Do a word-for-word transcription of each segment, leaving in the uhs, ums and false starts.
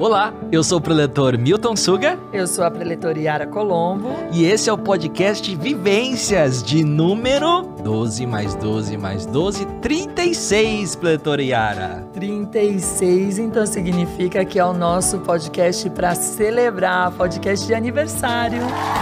Olá, eu sou o preletor Milton Suga. Eu sou a preletora Yara Colombo. E esse é o podcast Vivências de número doze mais doze mais doze, trinta e seis, preletora Yara. trinta e seis, então significa que é o nosso podcast para celebrar, podcast de aniversário.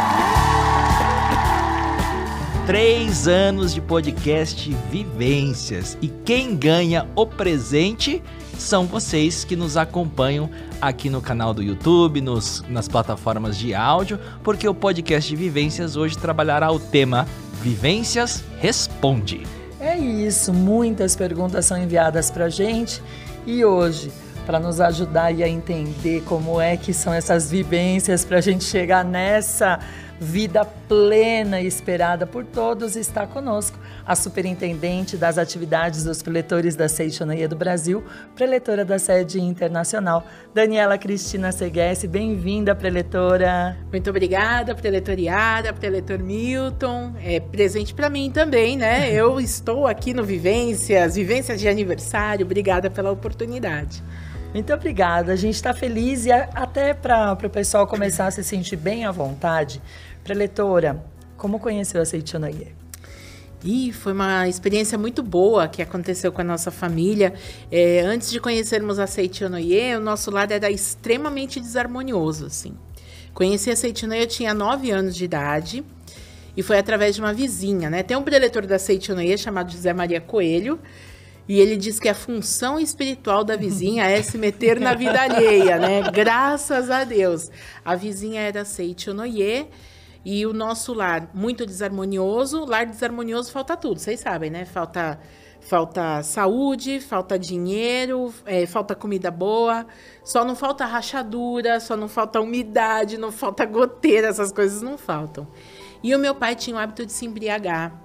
Três anos de podcast Vivências. E quem ganha o presente são vocês que nos acompanham aqui no canal do YouTube, nos, nas plataformas de áudio, porque o podcast de Vivências hoje trabalhará o tema Vivências Responde. É isso, muitas perguntas são enviadas pra gente e hoje, para nos ajudar a entender como é que são essas vivências pra gente chegar nessa vida plena e esperada por todos, está conosco a superintendente das atividades dos preletores da Seitonoye do Brasil, preletora da sede internacional, Daniela Cristina Seguesse. Bem-vinda, preletora. Muito obrigada, preletora Yara, preletor Milton. É presente para mim também, né? Eu estou aqui no Vivências, Vivências de aniversário. Obrigada pela oportunidade. Muito obrigada, a gente está feliz e até para o pessoal começar a se sentir bem à vontade. Preletora, como conheceu a Seitonoye? E foi uma experiência muito boa que aconteceu com a nossa família. É, antes de conhecermos a Seitonoye, o nosso lar era extremamente desarmonioso, assim. Conheci a Seitonoye, eu tinha nove anos de idade e foi através de uma vizinha, né? Tem um preletor da Seitonoye chamado José Maria Coelho. E ele diz que a função espiritual da vizinha é se meter na vida alheia, né? Graças a Deus. A vizinha era Seitonoye e o nosso lar muito desarmonioso. Lar desarmonioso falta tudo, vocês sabem, né? Falta, falta saúde, falta dinheiro, é, falta comida boa. Só não falta rachadura, só não falta umidade, não falta goteira, essas coisas não faltam. E o meu pai tinha o hábito de se embriagar.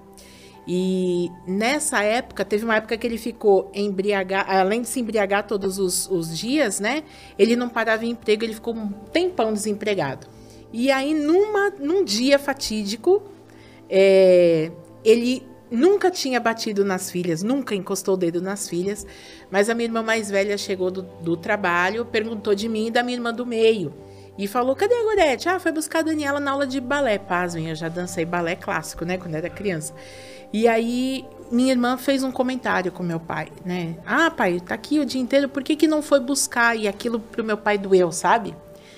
E nessa época, teve uma época que ele ficou embriagado, além de se embriagar todos os, os dias, né? Ele não parava em emprego, ele ficou um tempão desempregado. E aí, numa, num dia fatídico, é, ele nunca tinha batido nas filhas, nunca encostou o dedo nas filhas, mas a minha irmã mais velha chegou do, do trabalho, perguntou de mim e da minha irmã do meio. E falou, cadê a Gorete? Ah, foi buscar a Daniela na aula de balé. Pasmem, eu já dancei balé clássico, né? Quando era criança. E aí, minha irmã fez um comentário com meu pai, né? Ah, pai, tá aqui o dia inteiro, por que que não foi buscar? E aquilo pro meu pai doeu, sabe?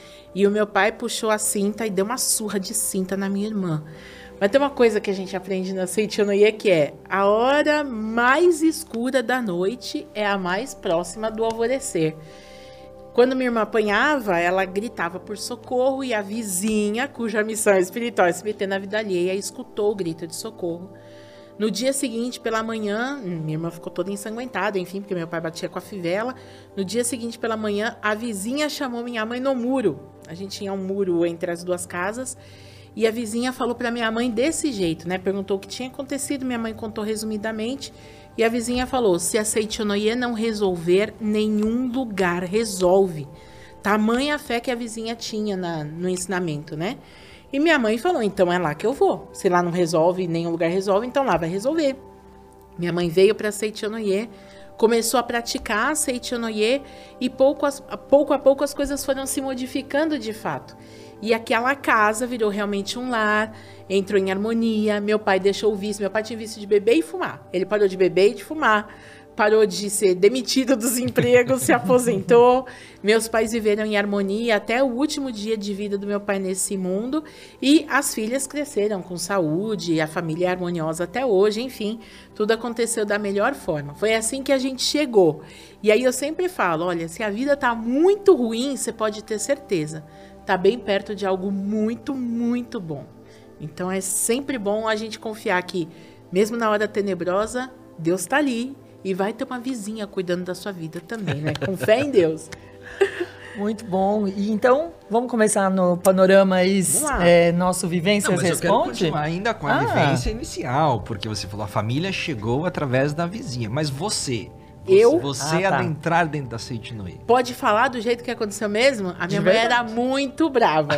E o meu pai puxou a cinta e deu uma surra de cinta na minha irmã. Mas tem uma coisa que a gente aprende na Seitonoye que é a hora mais escura da noite é a mais próxima do alvorecer. Quando minha irmã apanhava, ela gritava por socorro e a vizinha, cuja missão espiritual é se meter na vida alheia, escutou o grito de socorro. No dia seguinte, pela manhã, minha irmã ficou toda ensanguentada, enfim, porque meu pai batia com a fivela. No dia seguinte, pela manhã, a vizinha chamou minha mãe no muro. A gente tinha um muro entre as duas casas. E a vizinha falou para minha mãe desse jeito, né? Perguntou o que tinha acontecido, minha mãe contou resumidamente. E a vizinha falou, se a Seitonoye não resolver, nenhum lugar resolve. Tamanha fé que a vizinha tinha na, no ensinamento, né? E minha mãe falou, então é lá que eu vou. Se lá não resolve, nenhum lugar resolve, então lá vai resolver. Minha mãe veio para a Seitonoye, começou a praticar a Seitonoye e pouco a, pouco a pouco as coisas foram se modificando de fato. E aquela casa virou realmente um lar, entrou em harmonia, meu pai deixou o vício, meu pai tinha vício de beber e fumar. Ele parou de beber e de fumar, parou de ser demitido dos empregos, se aposentou. Meus pais viveram em harmonia até o último dia de vida do meu pai nesse mundo. E as filhas cresceram com saúde, a família é harmoniosa até hoje, enfim, tudo aconteceu da melhor forma. Foi assim que a gente chegou. E aí eu sempre falo, olha, se a vida tá muito ruim, você pode ter certeza, tá bem perto de algo muito, muito bom. Então é sempre bom a gente confiar que, mesmo na hora tenebrosa, Deus tá ali e vai ter uma vizinha cuidando da sua vida também, né? Com fé em Deus. Muito bom. E então, vamos começar no panorama é, nosso Vivências Não, mas Responde? Eu quero continuar ainda com a ah. vivência inicial, porque você falou, a família chegou através da vizinha, mas você... Eu? Você Ah, tá. adentrar dentro da Seitonoye. Pode falar do jeito que aconteceu mesmo? A minha De mãe verdade? era muito brava.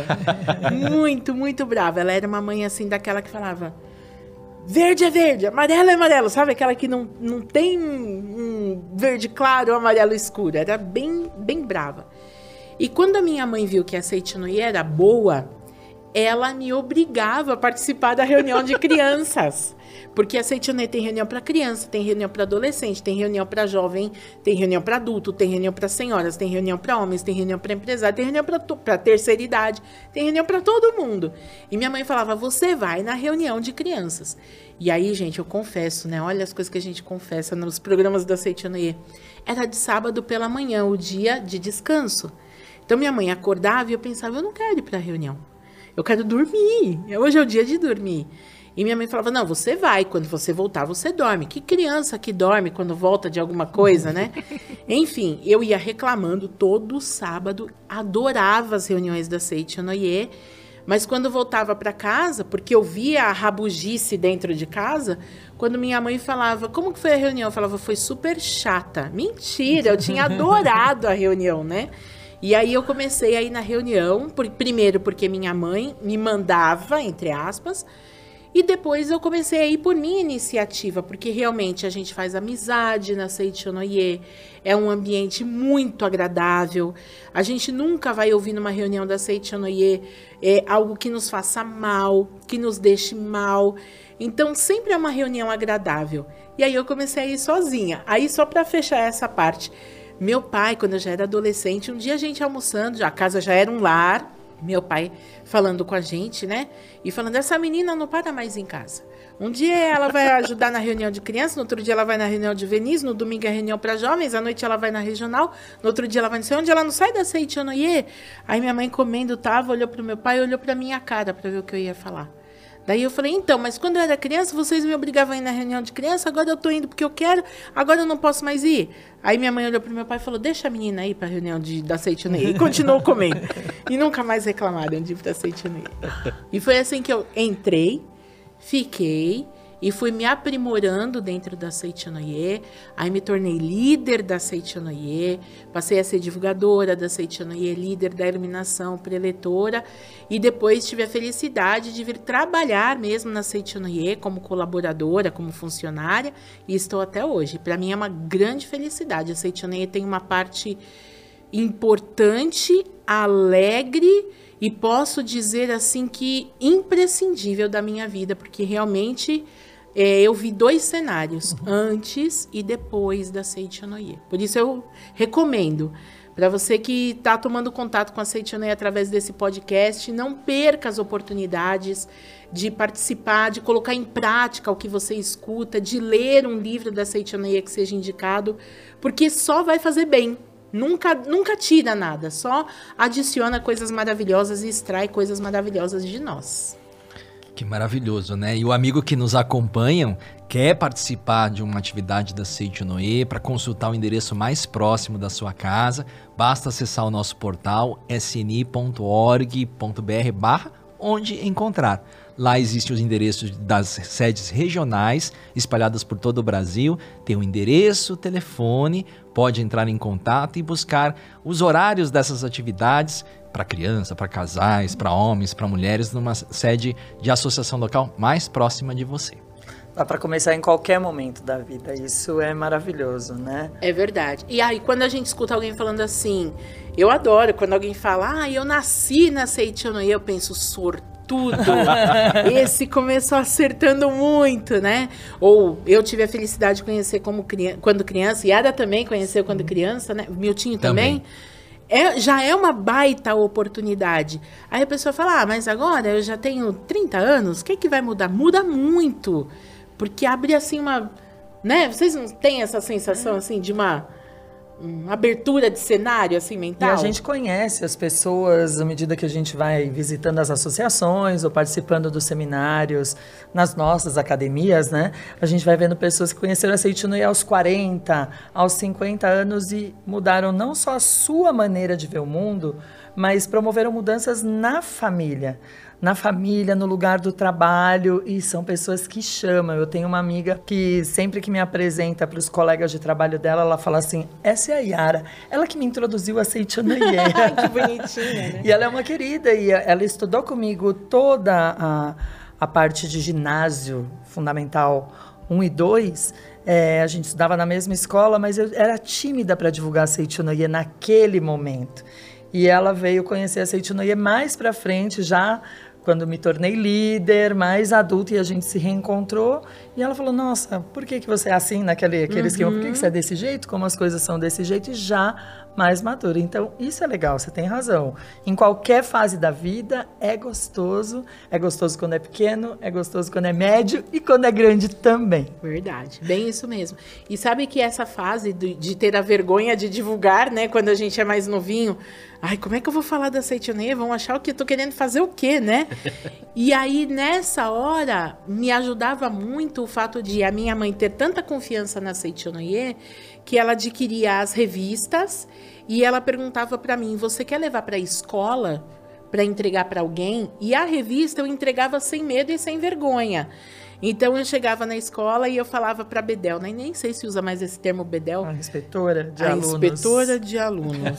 muito, muito brava. Ela era uma mãe assim, daquela que falava... Verde é verde, amarelo é amarelo. Sabe aquela que não, não tem um verde claro ou amarelo escuro? Era bem, bem brava. E quando a minha mãe viu que a Seitianoye era boa, ela me obrigava a participar da reunião de crianças. Porque a Seitianoye tem reunião para criança, tem reunião para adolescente, tem reunião para jovem, tem reunião para adulto, tem reunião para senhoras, tem reunião para homens, tem reunião para empresário, tem reunião para terceira idade, tem reunião para todo mundo. E minha mãe falava, você vai na reunião de crianças. E aí, gente, eu confesso, né? Olha as coisas que a gente confessa nos programas da Seitianoye. Era de sábado pela manhã, o dia de descanso. Então, minha mãe acordava e eu pensava, eu não quero ir para a reunião. Eu quero dormir. Hoje é o dia de dormir. E minha mãe falava, não, você vai, quando você voltar, você dorme. Que criança que dorme quando volta de alguma coisa, né? Enfim, eu ia reclamando todo sábado, adorava as reuniões da Seitianoye, mas quando voltava para casa, porque eu via a rabugice dentro de casa, quando minha mãe falava, como que foi a reunião? Eu falava, foi super chata. Mentira, eu tinha adorado a reunião, né? E aí eu comecei a ir na reunião, por, primeiro porque minha mãe me mandava, entre aspas, e depois eu comecei a ir por minha iniciativa, porque realmente a gente faz amizade na Seitianoye, é um ambiente muito agradável, a gente nunca vai ouvir numa reunião da Seitianoye é, algo que nos faça mal, que nos deixe mal, então sempre é uma reunião agradável. E aí eu comecei a ir sozinha, aí só para fechar essa parte, meu pai, quando eu já era adolescente, um dia a gente almoçando, a casa já era um lar, meu pai falando com a gente, né? E falando, essa menina não para mais em casa. Um dia ela vai ajudar na reunião de crianças, no outro dia ela vai na reunião de Venice, no domingo é reunião para jovens, à noite ela vai na regional, no outro dia ela vai não sei onde, ela não sai da Seitianoye. Aí minha mãe comendo tava, olhou pro meu pai, olhou pra minha cara para ver o que eu ia falar. Daí eu falei, então, mas quando eu era criança, vocês me obrigavam a ir na reunião de criança, agora eu tô indo porque eu quero, agora eu não posso mais ir. Aí minha mãe olhou pro meu pai e falou, deixa a menina ir pra reunião de, da Seitianoye. E continuou comendo. E nunca mais reclamaram de ir pra Seitianoye. E foi assim que eu entrei, fiquei, e fui me aprimorando dentro da Seitianoye, aí me tornei líder da Seitianoye, passei a ser divulgadora da Seitianoye, líder da iluminação, preletora, e depois tive a felicidade de vir trabalhar mesmo na Seitianoye como colaboradora, como funcionária, e estou até hoje. Para mim é uma grande felicidade. A Seitianoye tem uma parte importante, alegre, e posso dizer assim que imprescindível da minha vida, porque realmente... É, eu vi dois cenários, antes e depois da Seitianoye. Por isso eu recomendo, para você que está tomando contato com a Seitianoye através desse podcast, não perca as oportunidades de participar, de colocar em prática o que você escuta, de ler um livro da Seitianoye que seja indicado, porque só vai fazer bem. Nunca, nunca tira nada, só adiciona coisas maravilhosas e extrai coisas maravilhosas de nós. Que maravilhoso, né? E o amigo que nos acompanha quer participar de uma atividade da Seitianoye, para consultar o endereço mais próximo da sua casa, basta acessar o nosso portal s n i ponto org ponto b r barra onde encontrar. Lá existem os endereços das sedes regionais espalhadas por todo o Brasil, tem o endereço, o telefone, pode entrar em contato e buscar os horários dessas atividades para criança, para casais, para homens, para mulheres, numa sede de associação local mais próxima de você. Dá para começar em qualquer momento da vida, isso é maravilhoso, né? É verdade. E aí, quando a gente escuta alguém falando assim, eu adoro quando alguém fala, ah, eu nasci na Seitianoye, eu penso, sortudo, esse começou acertando muito, né? Ou eu tive a felicidade de conhecer como criança, quando criança, Yara também conheceu quando criança, né? Miltinho também. também. É, já é uma baita oportunidade. Aí a pessoa fala, ah, mas agora eu já tenho trinta anos, o que, que vai mudar? Muda muito, porque abre assim uma... né? Vocês não têm essa sensação assim de uma, uma abertura de cenário assim mental? E a gente conhece as pessoas à medida que a gente vai visitando as associações ou participando dos seminários nas nossas academias, né? A gente vai vendo pessoas que conheceram a Seitianoye aos quarenta, aos cinquenta anos e mudaram não só a sua maneira de ver o mundo, mas promoveram mudanças na família. Na família, no lugar do trabalho, e são pessoas que chamam. Eu tenho uma amiga que sempre que me apresenta para os colegas de trabalho dela, ela fala assim, essa é a Yara, ela que me introduziu a Seitianoye. Que bonitinha, né? E ela é uma querida, e ela estudou comigo toda a, a parte de ginásio fundamental um e dois, é, a gente estudava na mesma escola, mas eu era tímida para divulgar a Seitianoye naquele momento. E ela veio conhecer a Seiti no Ie mais para frente, já quando me tornei líder, mais adulta, e a gente se reencontrou. E ela falou, nossa, por que, que você é assim naquele aquele uhum. esquema? Por que, que você é desse jeito? Como as coisas são desse jeito? E já mais madura. Então, isso é legal, você tem razão. Em qualquer fase da vida, é gostoso. É gostoso quando é pequeno, é gostoso quando é médio e quando é grande também. Verdade, bem isso mesmo. E sabe que essa fase de, de ter a vergonha de divulgar, né? Quando a gente é mais novinho... Ai, como é que eu vou falar da Seiti no Ie? Vão achar que eu tô querendo fazer o quê, né? E aí, nessa hora, me ajudava muito o fato de a minha mãe ter tanta confiança na Seiti no Ie que ela adquiria as revistas e ela perguntava para mim, você quer levar para a escola para entregar para alguém? E a revista eu entregava sem medo e sem vergonha. Então, eu chegava na escola e eu falava para a Bedel, né? Nem sei se usa mais esse termo Bedel. A inspetora de a alunos. A inspetora de alunos,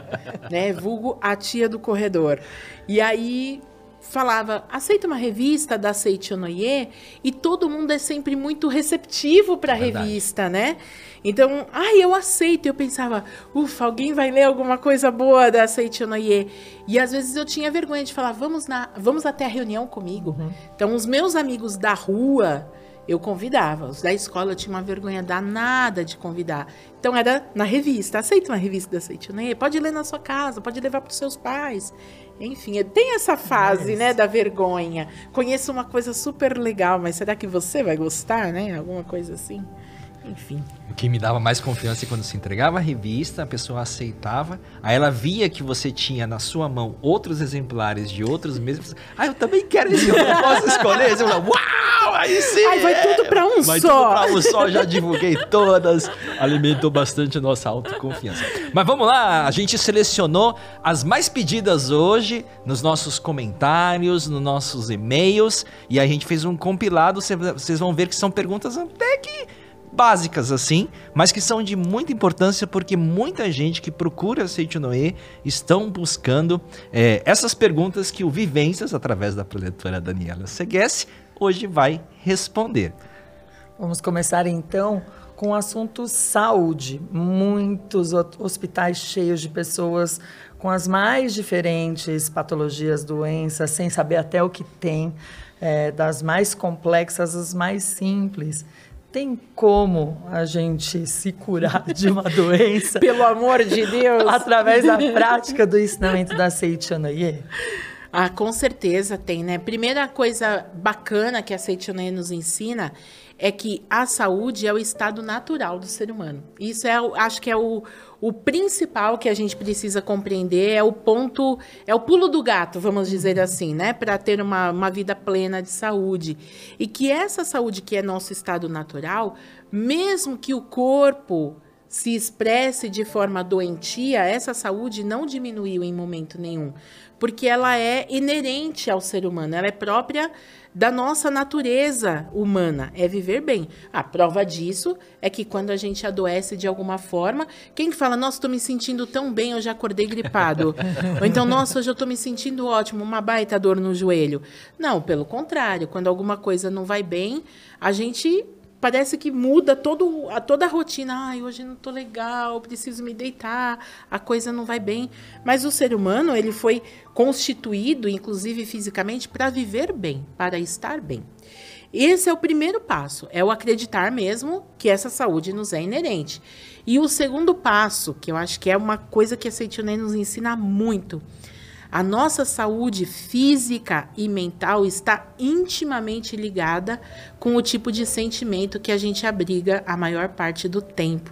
né? Vulgo a tia do corredor. E aí, falava, aceita uma revista da Seiti no Ie? E todo mundo é sempre muito receptivo para a revista, né? Então, ai, eu aceito. Eu pensava, ufa, alguém vai ler alguma coisa boa da Seiti no Ie. E às vezes eu tinha vergonha de falar, vamos, na, vamos até a reunião comigo. Uhum. Então, os meus amigos da rua, eu convidava. Os da escola eu tinha uma vergonha danada de convidar. Então, era na revista. Aceita uma revista da Seiti no Ie? Pode ler na sua casa, pode levar para os seus pais. Enfim, tem essa fase, é né, da vergonha. Conheço uma coisa super legal, mas será que você vai gostar, né? Alguma coisa assim. Enfim. O que me dava mais confiança é quando se entregava a revista, a pessoa aceitava, aí ela via que você tinha na sua mão outros exemplares de outros mesmos. Ah, eu também quero esse, eu não posso escolher. Você fala, uau, aí sim! Aí vai é, tudo para um vai só. Tudo para um só, já divulguei todas, alimentou bastante a nossa autoconfiança. Mas vamos lá, a gente selecionou as mais pedidas hoje nos nossos comentários, nos nossos e-mails, e a gente fez um compilado, vocês vão ver que são perguntas até que básicas assim, mas que são de muita importância porque muita gente que procura a Seiti no Ie estão buscando é, essas perguntas que o Vivências, através da preletora Daniela Seguesse, hoje vai responder. Vamos começar então com o assunto saúde. Muitos hospitais cheios de pessoas com as mais diferentes patologias, doenças, sem saber até o que tem, é, das mais complexas às mais simples. Tem como a gente se curar de uma doença? Pelo amor de Deus! Através da prática do ensinamento da Seiti no Ie? Ah, com certeza tem, né? Primeira coisa bacana que a Seiti no Ie nos ensina é que a saúde é o estado natural do ser humano. Isso é, acho que é o, o principal que a gente precisa compreender, é o ponto, é o pulo do gato, vamos dizer assim, né? Para ter uma, uma vida plena de saúde. E que essa saúde que é nosso estado natural, mesmo que o corpo se expresse de forma doentia, essa saúde não diminuiu em momento nenhum, porque ela é inerente ao ser humano, ela é própria da nossa natureza humana, é viver bem. A prova disso é que quando a gente adoece de alguma forma, quem que fala, nossa, estou me sentindo tão bem, eu já acordei gripado. Ou então, nossa, hoje eu estou me sentindo ótimo, uma baita dor no joelho. Não, pelo contrário, quando alguma coisa não vai bem, a gente parece que muda todo, a, toda a rotina. Ai, hoje não estou legal, preciso me deitar, a coisa não vai bem. Mas o ser humano, ele foi constituído, inclusive fisicamente, para viver bem, para estar bem. Esse é o primeiro passo, é o acreditar mesmo que essa saúde nos é inerente. E o segundo passo, que eu acho que é uma coisa que a Seiti no Ie nos ensina muito, a nossa saúde física e mental está intimamente ligada com o tipo de sentimento que a gente abriga a maior parte do tempo.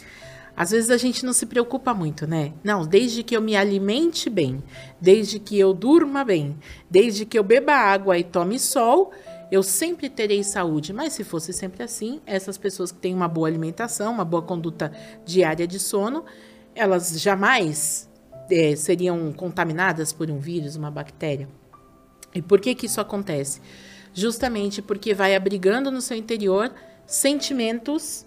Às vezes a gente não se preocupa muito, né? Não, desde que eu me alimente bem, desde que eu durma bem, desde que eu beba água e tome sol, eu sempre terei saúde. Mas se fosse sempre assim, essas pessoas que têm uma boa alimentação, uma boa conduta diária de sono, elas jamais é, seriam contaminadas por um vírus, uma bactéria. E por que que isso acontece? Justamente porque vai abrigando no seu interior sentimentos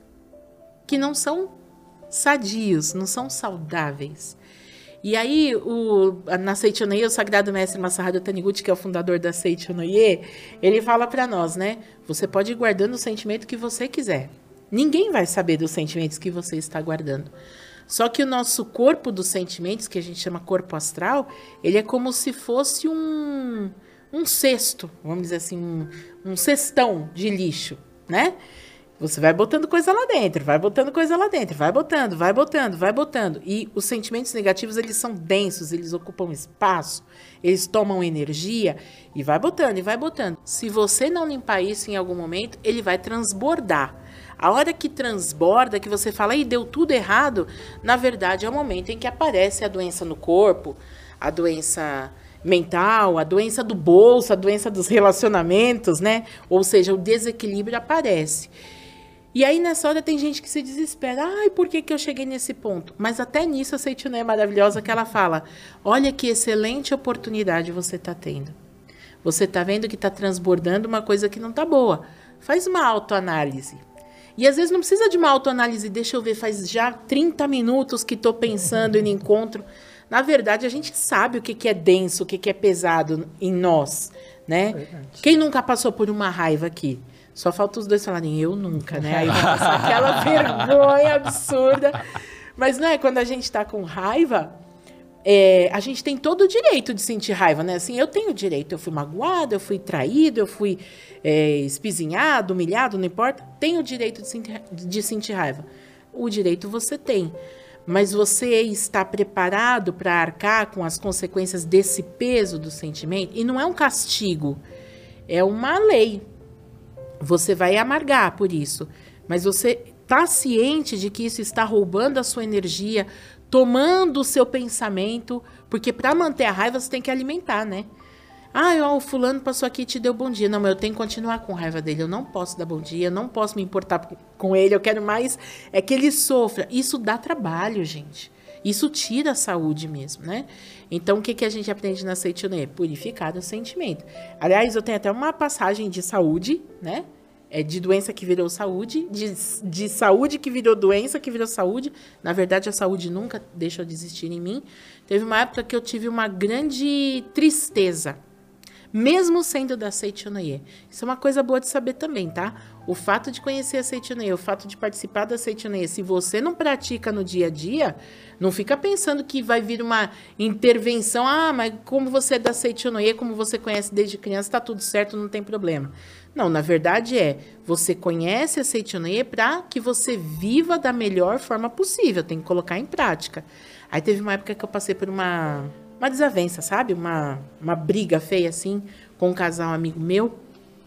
que não são sadios, não são saudáveis. E aí, o, na Seiti no Ie, o Sagrado Mestre Masaharu Taniguchi, que é o fundador da Seiti no Ie, ele fala para nós, né? Você pode ir guardando o sentimento que você quiser. Ninguém vai saber dos sentimentos que você está guardando. Só que o nosso corpo dos sentimentos, que a gente chama corpo astral, ele é como se fosse um, um cesto, vamos dizer assim, um, um cestão de lixo, né? Você vai botando coisa lá dentro, vai botando coisa lá dentro, vai botando, vai botando, vai botando. E os sentimentos negativos, eles são densos, eles ocupam espaço, eles tomam energia e vai botando, e vai botando. Se você não limpar isso em algum momento, ele vai transbordar. A hora que transborda, que você fala, e deu tudo errado, na verdade é o momento em que aparece a doença no corpo, a doença mental, a doença do bolso, a doença dos relacionamentos, né? Ou seja, o desequilíbrio aparece. E aí, nessa hora, tem gente que se desespera. Ai, por que, que eu cheguei nesse ponto? Mas até nisso, a Seitonê é maravilhosa, que ela fala, olha que excelente oportunidade você está tendo. Você está vendo que está transbordando uma coisa que não está boa. Faz uma autoanálise. E às vezes não precisa de uma autoanálise. Deixa eu ver, faz já trinta minutos que estou pensando e no encontro. Na verdade, a gente sabe o que, que é denso, o que, que é pesado em nós, né? Verdade. Quem nunca passou por uma raiva aqui? Só falta os dois falarem, eu nunca, né? Aí vai passar aquela vergonha absurda. Mas não é, quando a gente tá com raiva, é, a gente tem todo o direito de sentir raiva, né? Assim, eu tenho direito, eu fui magoado, eu fui traído, eu fui é, espizinhado, humilhado, não importa. Tenho o direito de sentir, de sentir raiva. O direito você tem. Mas você está preparado para arcar com as consequências desse peso do sentimento? E não é um castigo, é uma lei. Você vai amargar por isso, mas você está ciente de que isso está roubando a sua energia, tomando o seu pensamento, porque para manter a raiva você tem que alimentar, né? Ah, ó, o fulano passou aqui e te deu bom dia. Não, mas eu tenho que continuar com raiva dele, eu não posso dar bom dia, eu não posso me importar com ele, eu quero mais é que ele sofra. Isso dá trabalho, gente. Isso tira a saúde mesmo, né? Então, o que, que a gente aprende na Seitonê? Purificar o sentimento. Aliás, eu tenho até uma passagem de saúde, né? É de doença que virou saúde, de, de saúde que virou doença, que virou saúde. Na verdade, a saúde nunca deixou de existir em mim. Teve uma época que eu tive uma grande tristeza, mesmo sendo da Seitonê. Isso é uma coisa boa de saber também, tá? O fato de conhecer a Seitonê, o fato de participar da Seitonê, se você não pratica no dia a dia, não fica pensando que vai vir uma intervenção. Ah, mas como você é da Seitonê, como você conhece desde criança, está tudo certo, não tem problema. Não, na verdade é, você conhece a Seitonê para que você viva da melhor forma possível, tem que colocar em prática. Aí teve uma época que eu passei por uma... uma desavença, sabe? Uma, uma briga feia, assim, com um casal amigo meu.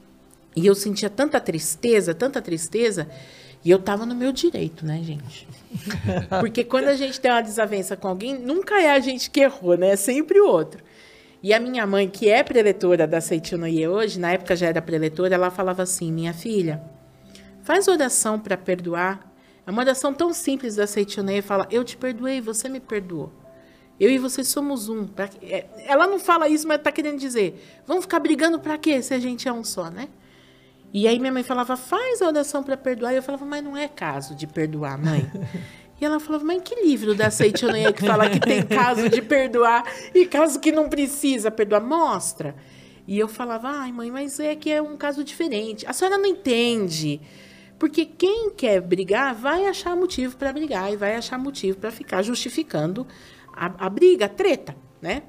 E eu sentia tanta tristeza, tanta tristeza, e eu tava no meu direito, né, gente? Porque quando a gente tem uma desavença com alguém, nunca é a gente que errou, né? É sempre o outro. E a minha mãe, que é preletora da Seitonê hoje, na época já era preletora, ela falava assim, minha filha, faz oração para perdoar. É uma oração tão simples da Seitonê, fala, eu te perdoei, você me perdoou. Eu e você somos um. Pra... Ela não fala isso, mas está querendo dizer, vamos ficar brigando para quê, se a gente é um só, né? E aí minha mãe falava, faz a oração para perdoar. E eu falava, mas não é caso de perdoar, mãe. E ela falava, mas que livro da Seitonê que fala que tem caso de perdoar e caso que não precisa perdoar? Mostra. E eu falava, ai mãe, mas é que é um caso diferente. A senhora não entende. Porque quem quer brigar vai achar motivo para brigar e vai achar motivo para ficar justificando a, a briga, a treta, né?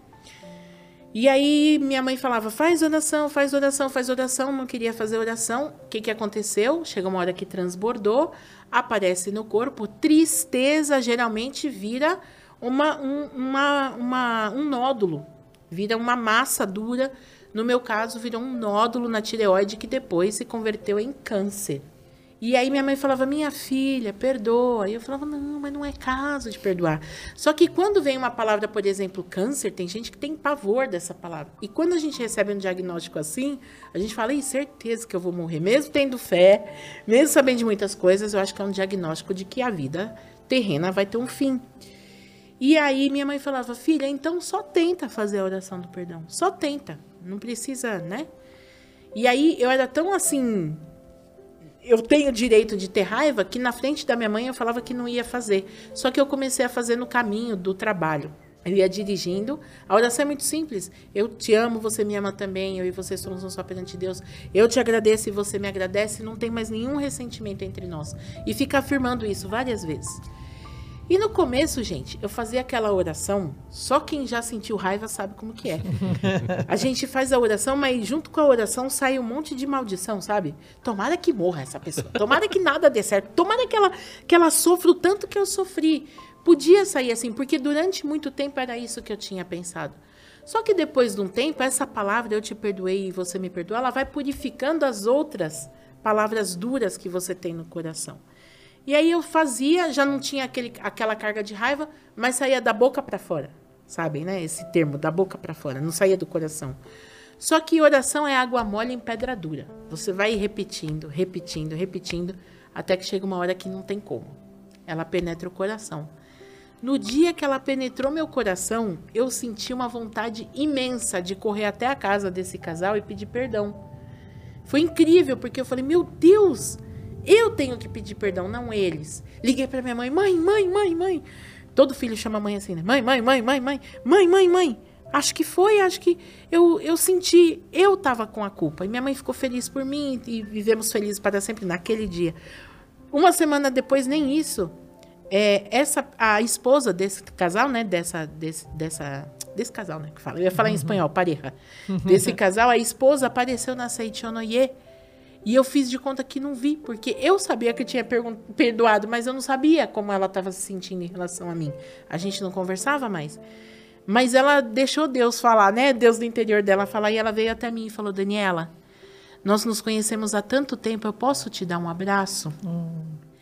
E aí minha mãe falava, faz oração, faz oração, faz oração. Não queria fazer oração. O que, que aconteceu? Chega uma hora que transbordou, aparece no corpo. Tristeza geralmente vira uma, um, uma, uma, um nódulo, vira uma massa dura. No meu caso, virou um nódulo na tireoide que depois se converteu em câncer. E aí minha mãe falava, minha filha, perdoa. E eu falava, não, mas não é caso de perdoar. Só que quando vem uma palavra, por exemplo, câncer, tem gente que tem pavor dessa palavra. E quando a gente recebe um diagnóstico assim, a gente fala, certeza que eu vou morrer. Mesmo tendo fé, mesmo sabendo de muitas coisas, eu acho que é um diagnóstico de que a vida terrena vai ter um fim. E aí minha mãe falava, filha, então só tenta fazer a oração do perdão. Só tenta. Não precisa, né? E aí eu era tão assim... Eu tenho direito de ter raiva que na frente da minha mãe eu falava que não ia fazer. Só que eu comecei a fazer no caminho do trabalho. Eu ia dirigindo. A oração é muito simples. Eu te amo, você me ama também. Eu e você somos um só perante Deus. Eu te agradeço e você me agradece. Não tem mais nenhum ressentimento entre nós. E fica afirmando isso várias vezes. E no começo, gente, eu fazia aquela oração, só quem já sentiu raiva sabe como que é. A gente faz a oração, mas junto com a oração sai um monte de maldição, sabe? Tomara que morra essa pessoa, tomara que nada dê certo, tomara que ela, que ela sofra o tanto que eu sofri. Podia sair assim, porque durante muito tempo era isso que eu tinha pensado. Só que depois de um tempo, essa palavra, eu te perdoei e você me perdoa, ela vai purificando as outras palavras duras que você tem no coração. E aí eu fazia, já não tinha aquele, aquela carga de raiva, mas saía da boca para fora. Sabem, né? Esse termo, da boca para fora, não saía do coração. Só que oração é água mole em pedra dura. Você vai repetindo, repetindo, repetindo, até que chega uma hora que não tem como. Ela penetra o coração. No dia que ela penetrou meu coração, eu senti uma vontade imensa de correr até a casa desse casal e pedir perdão. Foi incrível, porque eu falei, meu Deus, eu tenho que pedir perdão, não eles. Liguei pra minha mãe, mãe, mãe, mãe, mãe. Todo filho chama a mãe assim, né? Mãe, mãe, mãe, mãe, mãe, mãe, mãe, mãe. Acho que foi, acho que eu, eu senti, eu tava com a culpa. E minha mãe ficou feliz por mim e vivemos felizes para sempre naquele dia. Uma semana depois, nem isso. É, essa, a esposa desse casal, né? Dessa, desse, dessa, desse casal, né? Que fala. Eu ia falar em espanhol, pareja. Desse casal, a esposa apareceu na Seichonoye. E eu fiz de conta que não vi, porque eu sabia que eu tinha perdoado, mas eu não sabia como ela estava se sentindo em relação a mim. A gente não conversava mais. Mas ela deixou Deus falar, né? Deus do interior dela falar, e ela veio até mim e falou, Daniela, nós nos conhecemos há tanto tempo, eu posso te dar um abraço? Hum.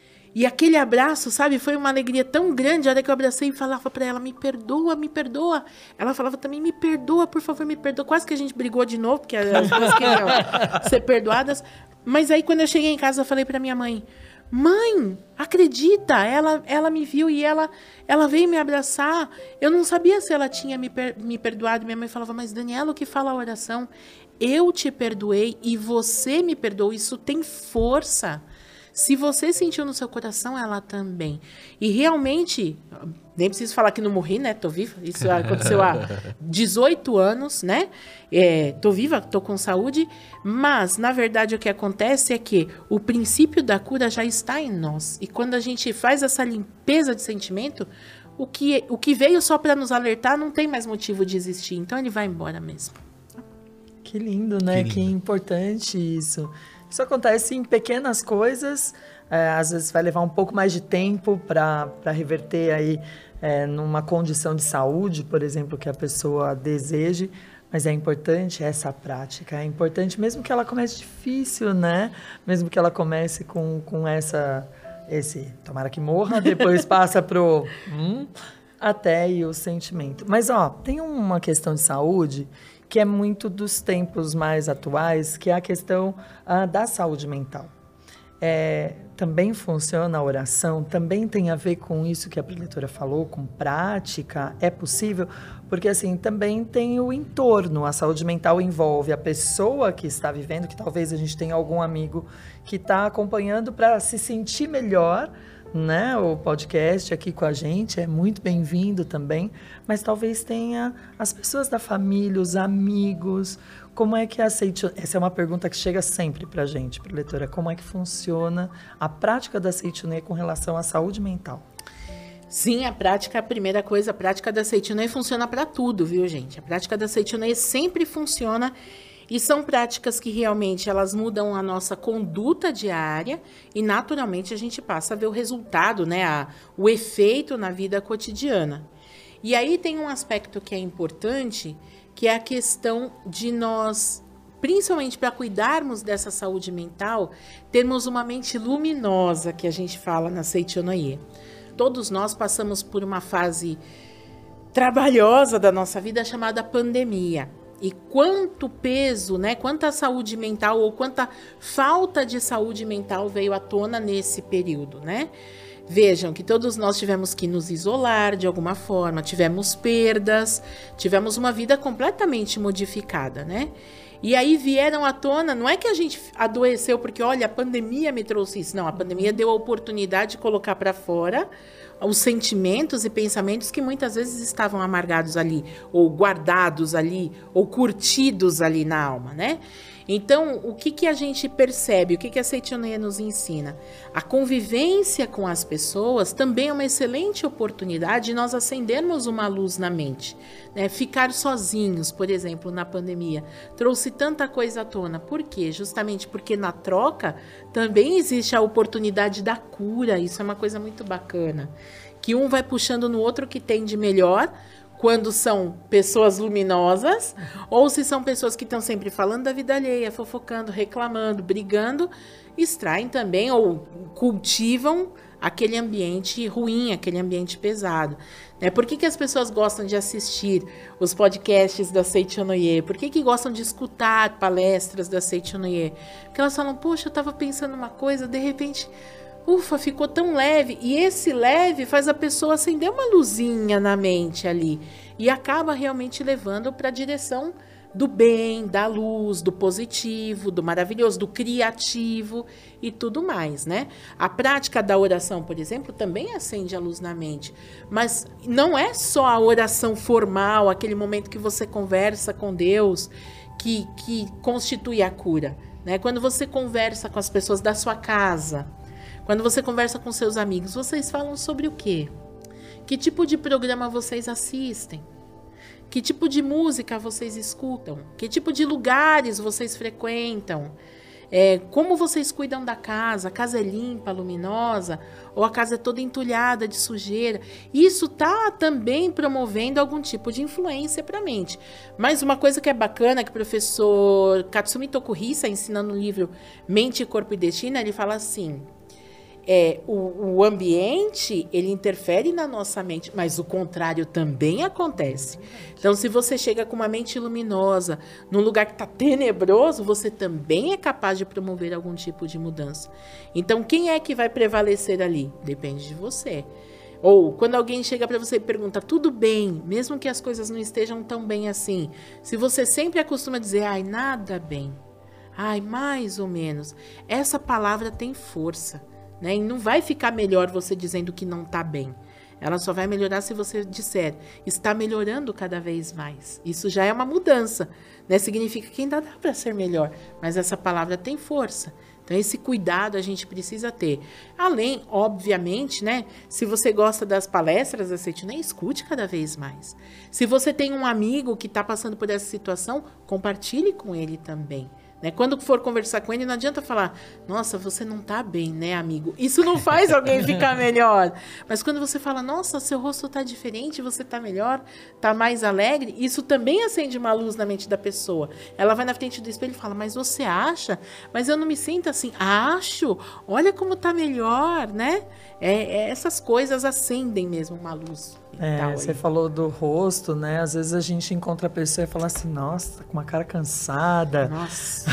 E aquele abraço, sabe, foi uma alegria tão grande, a hora que eu abracei e falava para ela, me perdoa, me perdoa. Ela falava também, me perdoa, por favor, me perdoa. Quase que a gente brigou de novo, porque as duas queriam ser perdoadas. Mas aí, quando eu cheguei em casa, eu falei para minha mãe, mãe, acredita, ela, ela me viu e ela, ela veio me abraçar. Eu não sabia se ela tinha me, per, me perdoado. Minha mãe falava, mas Daniela, o que fala a oração? Eu te perdoei e você me perdoou, isso tem força. Se você sentiu no seu coração, ela também. E realmente, nem preciso falar que não morri, né? Tô viva. Isso aconteceu há dezoito anos, né? É, tô viva, tô com saúde. Mas, na verdade, o que acontece é que o princípio da cura já está em nós. E quando a gente faz essa limpeza de sentimento, o que, o que veio só para nos alertar não tem mais motivo de existir. Então, ele vai embora mesmo. Que lindo, né? Que, lindo. Que importante isso. Isso acontece em pequenas coisas, é, às vezes vai levar um pouco mais de tempo para reverter aí é, numa condição de saúde, por exemplo, que a pessoa deseje, mas é importante essa prática, é importante mesmo que ela comece difícil, né? Mesmo que ela comece com, com essa, esse, tomara que morra, depois passa pro hum, até aí o sentimento. Mas, ó, tem uma questão de saúde que é muito dos tempos mais atuais, que é a questão ah, da saúde mental. É, também funciona a oração, também tem a ver com isso que a preletora falou, com prática, é possível, porque assim, também tem o entorno, a saúde mental envolve a pessoa que está vivendo, que talvez a gente tenha algum amigo que está acompanhando para se sentir melhor, né? O podcast aqui com a gente é muito bem-vindo também, mas talvez tenha as pessoas da família, os amigos. Como é que é a Seichonoye? Essa é uma pergunta que chega sempre para a gente, preletora. Como é que funciona a prática da Seichonoye com relação à saúde mental? Sim, a prática, a primeira coisa, a prática da Seichonoye funciona para tudo, viu, gente? A prática da Seichonoye sempre funciona. E são práticas que realmente elas mudam a nossa conduta diária e naturalmente a gente passa a ver o resultado, né, a, o efeito na vida cotidiana. E aí tem um aspecto que é importante, que é a questão de nós, principalmente para cuidarmos dessa saúde mental, termos uma mente luminosa, que a gente fala na Seichonoye. Todos nós passamos por uma fase trabalhosa da nossa vida chamada pandemia. E quanto peso, né, quanta saúde mental ou quanta falta de saúde mental veio à tona nesse período, né? Vejam que todos nós tivemos que nos isolar de alguma forma, tivemos perdas, tivemos uma vida completamente modificada, né? E aí vieram à tona, não é que a gente adoeceu porque, olha, a pandemia me trouxe isso. Não, a pandemia deu a oportunidade de colocar para fora os sentimentos e pensamentos que muitas vezes estavam amargados ali, ou guardados ali, ou curtidos ali na alma, né? Então, o que, que a gente percebe? O que, que a Seitonoye nos ensina? A convivência com as pessoas também é uma excelente oportunidade de nós acendermos uma luz na mente. Né? Ficar sozinhos, por exemplo, na pandemia, trouxe tanta coisa à tona. Por quê? Justamente porque na troca também existe a oportunidade da cura. Isso é uma coisa muito bacana. Que um vai puxando no outro que tem de melhor, quando são pessoas luminosas, ou se são pessoas que estão sempre falando da vida alheia, fofocando, reclamando, brigando, extraem também ou cultivam aquele ambiente ruim, aquele ambiente pesado. Né? Por que, que as pessoas gostam de assistir os podcasts da Seitonoye? Por que, que gostam de escutar palestras da Seitonoye? Porque elas falam, poxa, eu estava pensando uma coisa, de repente... Ufa, ficou tão leve. E esse leve faz a pessoa acender uma luzinha na mente ali. E acaba realmente levando para a direção do bem, da luz, do positivo, do maravilhoso, do criativo e tudo mais, né? A prática da oração, por exemplo, também acende a luz na mente. Mas não é só a oração formal, aquele momento que você conversa com Deus, que, que constitui a cura, né? Quando você conversa com as pessoas da sua casa, quando você conversa com seus amigos, vocês falam sobre o quê? Que tipo de programa vocês assistem? Que tipo de música vocês escutam? Que tipo de lugares vocês frequentam? É, como vocês cuidam da casa? A casa é limpa, luminosa? Ou a casa é toda entulhada de sujeira? Isso está também promovendo algum tipo de influência para a mente. Mas uma coisa que é bacana, que o professor Katsumi Tokuhisa, ensinando no livro Mente, Corpo e Destino, ele fala assim... É, o, o ambiente, ele interfere na nossa mente, mas o contrário também acontece. Então, se você chega com uma mente luminosa, num lugar que está tenebroso, você também é capaz de promover algum tipo de mudança. Então, quem é que vai prevalecer ali? Depende de você. Ou, quando alguém chega para você e pergunta, tudo bem, mesmo que as coisas não estejam tão bem assim, se você sempre acostuma dizer, ai, nada bem, ai, mais ou menos, essa palavra tem força. Né? E não vai ficar melhor você dizendo que não está bem. Ela só vai melhorar se você disser, está melhorando cada vez mais. Isso já é uma mudança. Né? Significa que ainda dá para ser melhor. Mas essa palavra tem força. Então, esse cuidado a gente precisa ter. Além, obviamente, né? Se você gosta das palestras da Seitonoye, escute cada vez mais. Se você tem um amigo que está passando por essa situação, compartilhe com ele também. Né? Quando for conversar com ele, não adianta falar, nossa, você não tá bem, né, amigo? Isso não faz alguém ficar melhor. Mas quando você fala, nossa, seu rosto tá diferente, você tá melhor, tá mais alegre, isso também acende uma luz na mente da pessoa. Ela vai na frente do espelho e fala, mas você acha? Mas eu não me sinto assim. Acho! Olha como tá melhor, né? É, é, essas coisas acendem mesmo uma luz. É, você falou do rosto, né? Às vezes a gente encontra a pessoa e fala assim, nossa, tá com uma cara cansada. Nossa.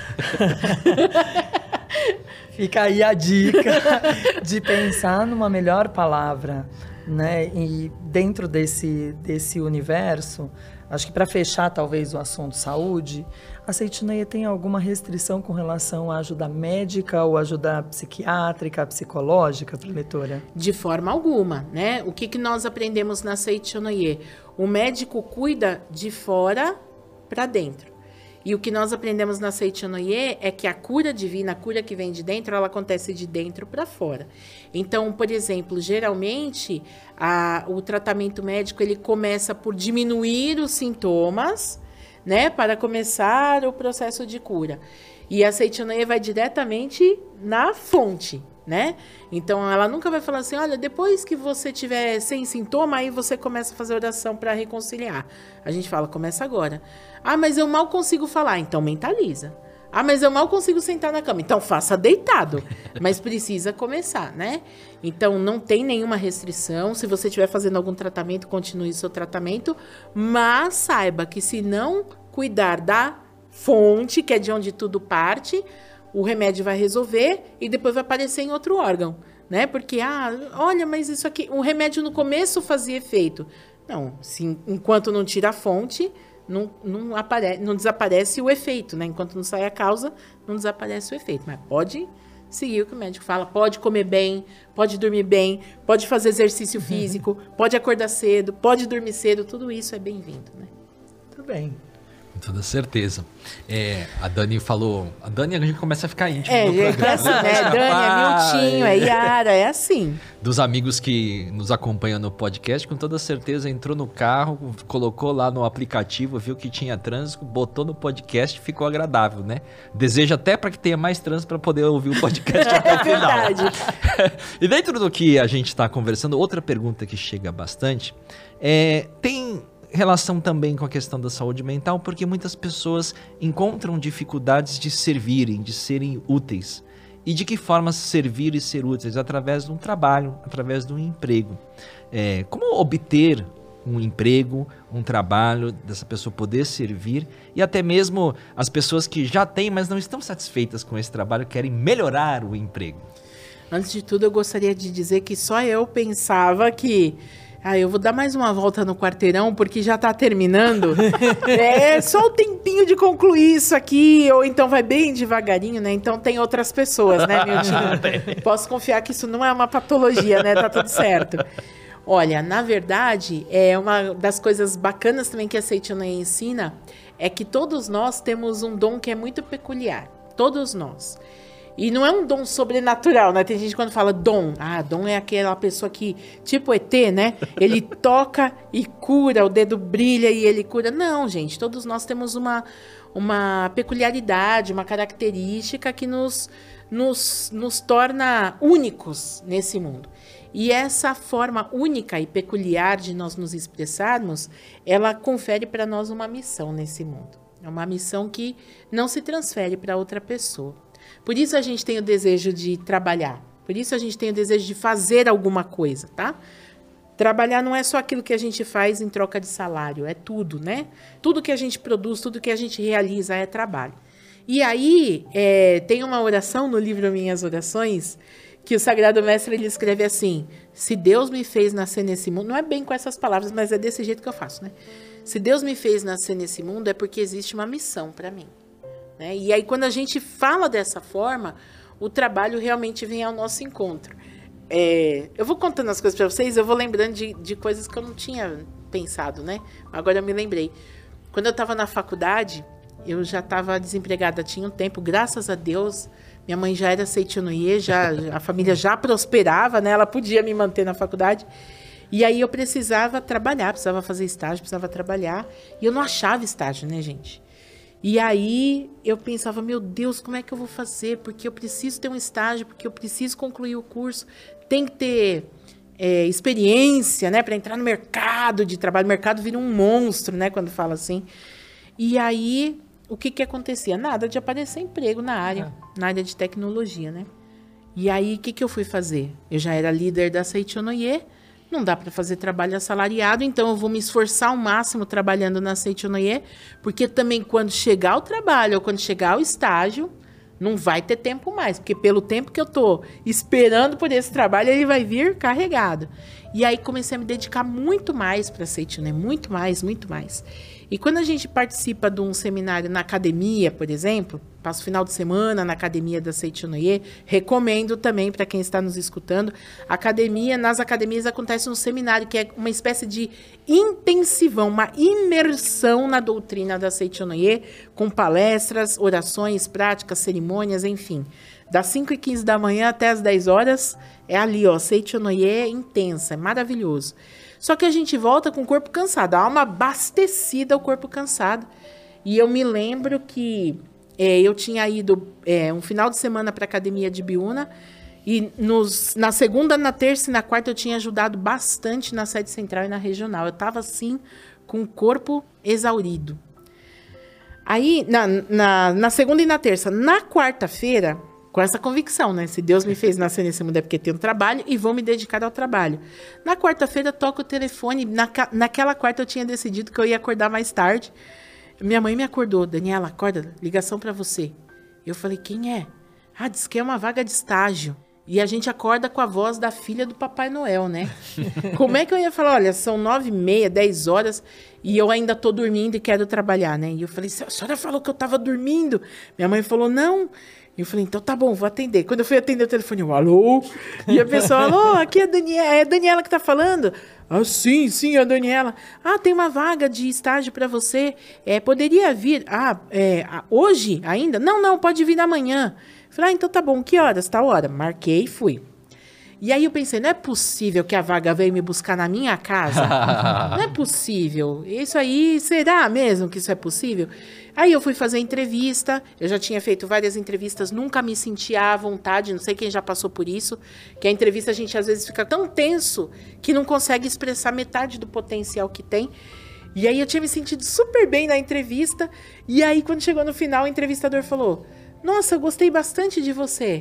Fica aí a dica de pensar numa melhor palavra, né? E dentro desse, desse universo, acho que para fechar talvez o assunto saúde, a Seitonoye tem alguma restrição com relação à ajuda médica ou ajuda psiquiátrica, psicológica, professora? De forma alguma, né? O que, que nós aprendemos na Seitonoye? O médico cuida de fora para dentro. E o que nós aprendemos na Seitonoye é que a cura divina, a cura que vem de dentro, ela acontece de dentro para fora. Então, por exemplo, geralmente a, o tratamento médico ele começa por diminuir os sintomas, né, para começar o processo de cura. E a Seitonoye vai diretamente na fonte, né? Então, ela nunca vai falar assim, olha, depois que você tiver sem sintoma, aí você começa a fazer oração para reconciliar. A gente fala, começa agora. Ah, mas eu mal consigo falar, então mentaliza. Ah, mas eu mal consigo sentar na cama, então faça deitado. Mas precisa começar, né? Então, não tem nenhuma restrição. Se você estiver fazendo algum tratamento, continue o seu tratamento. Mas saiba que se não cuidar da fonte, que é de onde tudo parte, o remédio vai resolver e depois vai aparecer em outro órgão, né? Porque, ah, olha, mas isso aqui, o remédio no começo fazia efeito. Não, se, enquanto não tira a fonte, não, não, apare, não desaparece o efeito, né? Enquanto não sai a causa, não desaparece o efeito. Mas pode seguir o que o médico fala, pode comer bem, pode dormir bem, pode fazer exercício físico, pode acordar cedo, pode dormir cedo, tudo isso é bem-vindo, né? Muito bem. Com toda certeza. É, a Dani falou... A Dani, a gente começa a ficar íntimo É, no gente, programa, é assim, né? né? Dani, é Miltinho, é Yara, é assim. Dos amigos que nos acompanham no podcast, com toda certeza entrou no carro, colocou lá no aplicativo, viu que tinha trânsito, botou no podcast, ficou agradável, né? Deseja até para que tenha mais trânsito para poder ouvir o podcast até o final. É verdade. E dentro do que a gente está conversando, outra pergunta que chega bastante é, tem relação também com a questão da saúde mental, porque muitas pessoas encontram dificuldades de servirem, de serem úteis. E de que forma servir e ser úteis? Através de um trabalho, através de um emprego. É, como obter um emprego, um trabalho, dessa pessoa poder servir, e até mesmo as pessoas que já têm, mas não estão satisfeitas com esse trabalho, querem melhorar o emprego. Antes de tudo, eu gostaria de dizer que só eu pensava que... Ah, eu vou dar mais uma volta no quarteirão, porque já tá terminando. É só o tempinho de concluir isso aqui, ou então vai bem devagarinho, né? Então tem outras pessoas, né, meu tio? Posso confiar que isso não é uma patologia, né? Tá tudo certo. Olha, na verdade, é uma das coisas bacanas também que a Seitianoye ensina, é que todos nós temos um dom que é muito peculiar. Todos nós. E não é um dom sobrenatural, né? Tem gente quando fala dom. Ah, dom é aquela pessoa que, tipo E T, né? Ele toca e cura, o dedo brilha e ele cura. Não, gente, todos nós temos uma, uma peculiaridade, uma característica que nos, nos, nos torna únicos nesse mundo. E essa forma única e peculiar de nós nos expressarmos, ela confere para nós uma missão nesse mundo. É uma missão que não se transfere para outra pessoa. Por isso a gente tem o desejo de trabalhar. Por isso a gente tem o desejo de fazer alguma coisa, tá? Trabalhar não é só aquilo que a gente faz em troca de salário, é tudo, né? Tudo que a gente produz, tudo que a gente realiza é trabalho. E aí, é, tem uma oração no livro Minhas Orações, que o Sagrado Mestre ele escreve assim: se Deus me fez nascer nesse mundo, não é bem com essas palavras, mas é desse jeito que eu faço, né? Se Deus me fez nascer nesse mundo é porque existe uma missão para mim. Né? E aí, quando a gente fala dessa forma, o trabalho realmente vem ao nosso encontro. É, eu vou contando as coisas para vocês, eu vou lembrando de, de coisas que eu não tinha pensado, né? Agora eu me lembrei. Quando eu estava na faculdade, eu já estava desempregada, tinha um tempo, graças a Deus, minha mãe já era Seitianoye, já, a família já prosperava, né? Ela podia me manter na faculdade. E aí eu precisava trabalhar, precisava fazer estágio, precisava trabalhar. E eu não achava estágio, né, gente? E aí eu pensava, meu Deus, como é que eu vou fazer? Porque eu preciso ter um estágio, porque eu preciso concluir o curso. Tem que ter é, experiência, né? Para entrar no mercado de trabalho. O mercado vira um monstro, né? Quando fala assim. E aí, o que que acontecia? Nada de aparecer emprego na área, é. na área de tecnologia, né? E aí, o que que eu fui fazer? Eu já era líder da Seitianoye. Não dá para fazer trabalho assalariado, então eu vou me esforçar ao máximo trabalhando na Seitianoye, porque também quando chegar o trabalho ou quando chegar o estágio, não vai ter tempo mais, porque pelo tempo que eu tô esperando por esse trabalho, ele vai vir carregado. E aí comecei a me dedicar muito mais para a Seitianoye, muito mais, muito mais. E quando a gente participa de um seminário na academia, por exemplo, passo o final de semana na academia da Seitianoye, recomendo também para quem está nos escutando. Academia, nas academias acontece um seminário que é uma espécie de intensivão, uma imersão na doutrina da Seitianoye, com palestras, orações, práticas, cerimônias, enfim. Das cinco e quinze da manhã até as dez horas, é ali, ó, Seitianoye intensa, é maravilhoso. Só que a gente volta com o corpo cansado, a alma abastecida, o corpo cansado. E eu me lembro que é, eu tinha ido é, um final de semana para a academia de Biúna, e nos, na segunda, na terça e na quarta eu tinha ajudado bastante na sede central e na regional. Eu estava assim, com o corpo exaurido. Aí, na, na, na segunda e na terça, na quarta-feira, com essa convicção, né? Se Deus me fez nascer nesse mundo é porque tenho trabalho e vou me dedicar ao trabalho. Na quarta-feira, toco o telefone. Na, naquela quarta, eu tinha decidido que eu ia acordar mais tarde. Minha mãe me acordou. Daniela, acorda, ligação para você. Eu falei, quem é? Ah, disse que é uma vaga de estágio. E a gente acorda com a voz da filha do Papai Noel, né? Como é que eu ia falar? Olha, são nove e meia, dez horas e eu ainda tô dormindo e quero trabalhar, né? E eu falei, a senhora falou que eu tava dormindo. Minha mãe falou, não. E eu falei, então tá bom, vou atender. Quando eu fui atender o telefone, eu, alô? E a pessoa, alô, aqui é a Daniela, é a Daniela que tá falando? Ah, sim, sim, é a Daniela. Ah, tem uma vaga de estágio para você. É, poderia vir, ah, é, hoje ainda? Não, não, pode vir amanhã. Falei, ah, então tá bom, que horas? Tá hora. Marquei e fui. E aí eu pensei, não é possível que a vaga veio me buscar na minha casa? Não é possível. Isso aí, será mesmo que isso é possível? Aí eu fui fazer entrevista, eu já tinha feito várias entrevistas, nunca me sentia à vontade, não sei quem já passou por isso, que a entrevista a gente às vezes fica tão tenso que não consegue expressar metade do potencial que tem. E aí eu tinha me sentido super bem na entrevista, e aí quando chegou no final, o entrevistador falou, nossa, eu gostei bastante de você.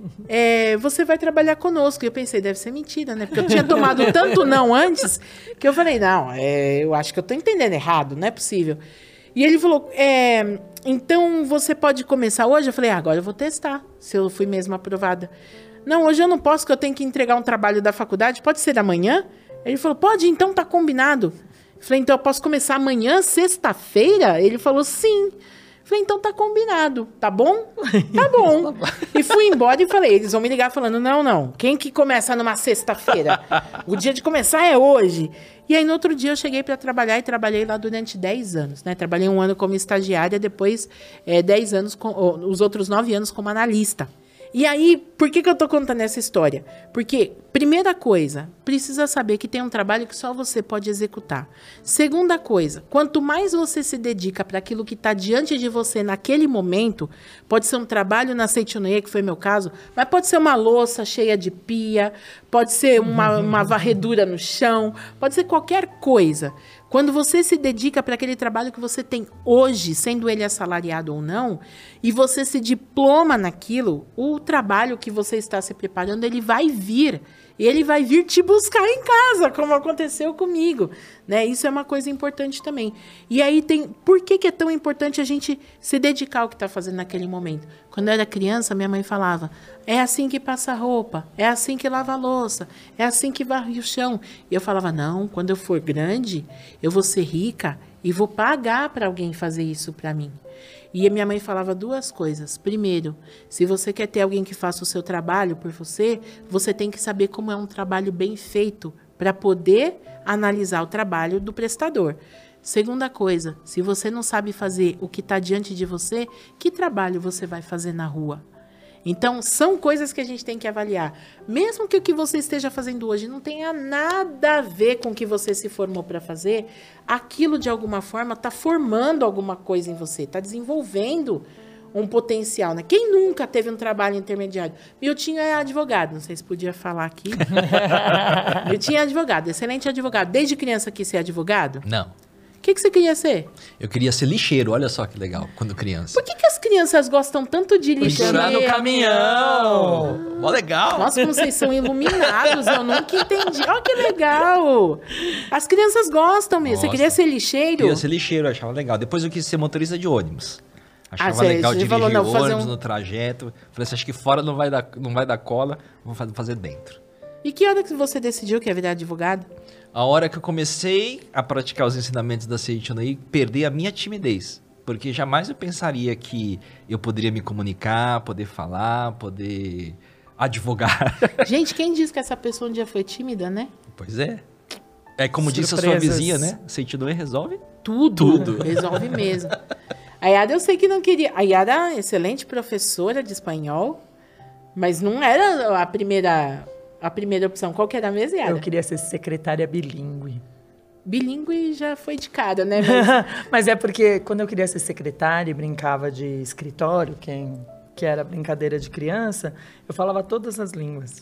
É, você vai trabalhar conosco. E eu pensei, deve ser mentira, né? Porque eu tinha tomado tanto não antes, que eu falei, não, é, eu acho que eu tô entendendo errado, não é possível. E ele falou, é, então você pode começar hoje? Eu falei, ah, agora eu vou testar, se eu fui mesmo aprovada. Não, hoje eu não posso, porque eu tenho que entregar um trabalho da faculdade, pode ser amanhã? Ele falou, pode, então tá combinado. Eu falei, então eu posso começar amanhã, sexta-feira? Ele falou, sim. Falei, então tá combinado, tá bom? Tá bom. E fui embora e falei, eles vão me ligar falando, não, não, quem que começa numa sexta-feira? O dia de começar é hoje. E aí, no outro dia, eu cheguei para trabalhar e trabalhei lá durante dez anos, né? Trabalhei um ano como estagiária, depois é, dez anos, com, oh, os outros nove anos como analista. E aí, por que que eu tô contando essa história? Porque, primeira coisa, precisa saber que tem um trabalho que só você pode executar. Segunda coisa, quanto mais você se dedica para aquilo que está diante de você naquele momento, pode ser um trabalho na Seitonoye, que foi meu caso, mas pode ser uma louça cheia de pia, pode ser uma, uma varredura no chão, pode ser qualquer coisa. Quando você se dedica para aquele trabalho que você tem hoje, sendo ele assalariado ou não, e você se diploma naquilo, o trabalho que você está se preparando, ele vai vir. E ele vai vir te buscar em casa, como aconteceu comigo, né? Isso é uma coisa importante também. E aí tem... Por que que é tão importante a gente se dedicar ao que está fazendo naquele momento? Quando eu era criança, minha mãe falava, é assim que passa a roupa, é assim que lava a louça, é assim que varre o chão. E eu falava, não, quando eu for grande, eu vou ser rica e vou pagar para alguém fazer isso para mim. E a minha mãe falava duas coisas. Primeiro, se você quer ter alguém que faça o seu trabalho por você, você tem que saber como é um trabalho bem feito para poder analisar o trabalho do prestador. Segunda coisa, se você não sabe fazer o que está diante de você, que trabalho você vai fazer na rua? Então, são coisas que a gente tem que avaliar. Mesmo que o que você esteja fazendo hoje não tenha nada a ver com o que você se formou para fazer, aquilo, de alguma forma, está formando alguma coisa em você, está desenvolvendo um potencial, né? Quem nunca teve um trabalho intermediário? Miltinho é advogado, não sei se podia falar aqui. Miltinho é advogado, excelente advogado. Desde criança quis ser advogado? Não. O que, que você queria ser? Eu queria ser lixeiro, olha só que legal, quando criança. Por que, que as crianças gostam tanto de lixeiro? Chorar no caminhão! Mó legal! Nossa, como vocês são iluminados, eu nunca entendi. Olha que legal! As crianças gostam mesmo. Você queria ser lixeiro? Eu queria ser lixeiro, eu achava legal. Depois eu quis ser motorista de ônibus. Achava ah, você, legal você dirigir falou, não, ônibus fazer um... no trajeto. Falei assim, acho que fora não vai dar, não vai dar cola, vou fazer dentro. E que hora que você decidiu que ia virar advogado? A hora que eu comecei a praticar os ensinamentos da Seitonoye, perdi a minha timidez. Porque jamais eu pensaria que eu poderia me comunicar, poder falar, poder advogar. Gente, quem diz que essa pessoa um dia foi tímida, né? Pois é. É como Surpresas. disse a sua vizinha, né? Seitonoye resolve tudo. Tudo. Resolve mesmo. A Yara eu sei que não queria. A Yara é excelente professora de espanhol, mas não era a primeira... A primeira opção, qual que era mesmo, Yara? Eu queria ser secretária bilíngue. Bilíngue já foi de cara, né? Mas... Mas é porque quando eu queria ser secretária e brincava de escritório, quem, que era brincadeira de criança, eu falava todas as línguas.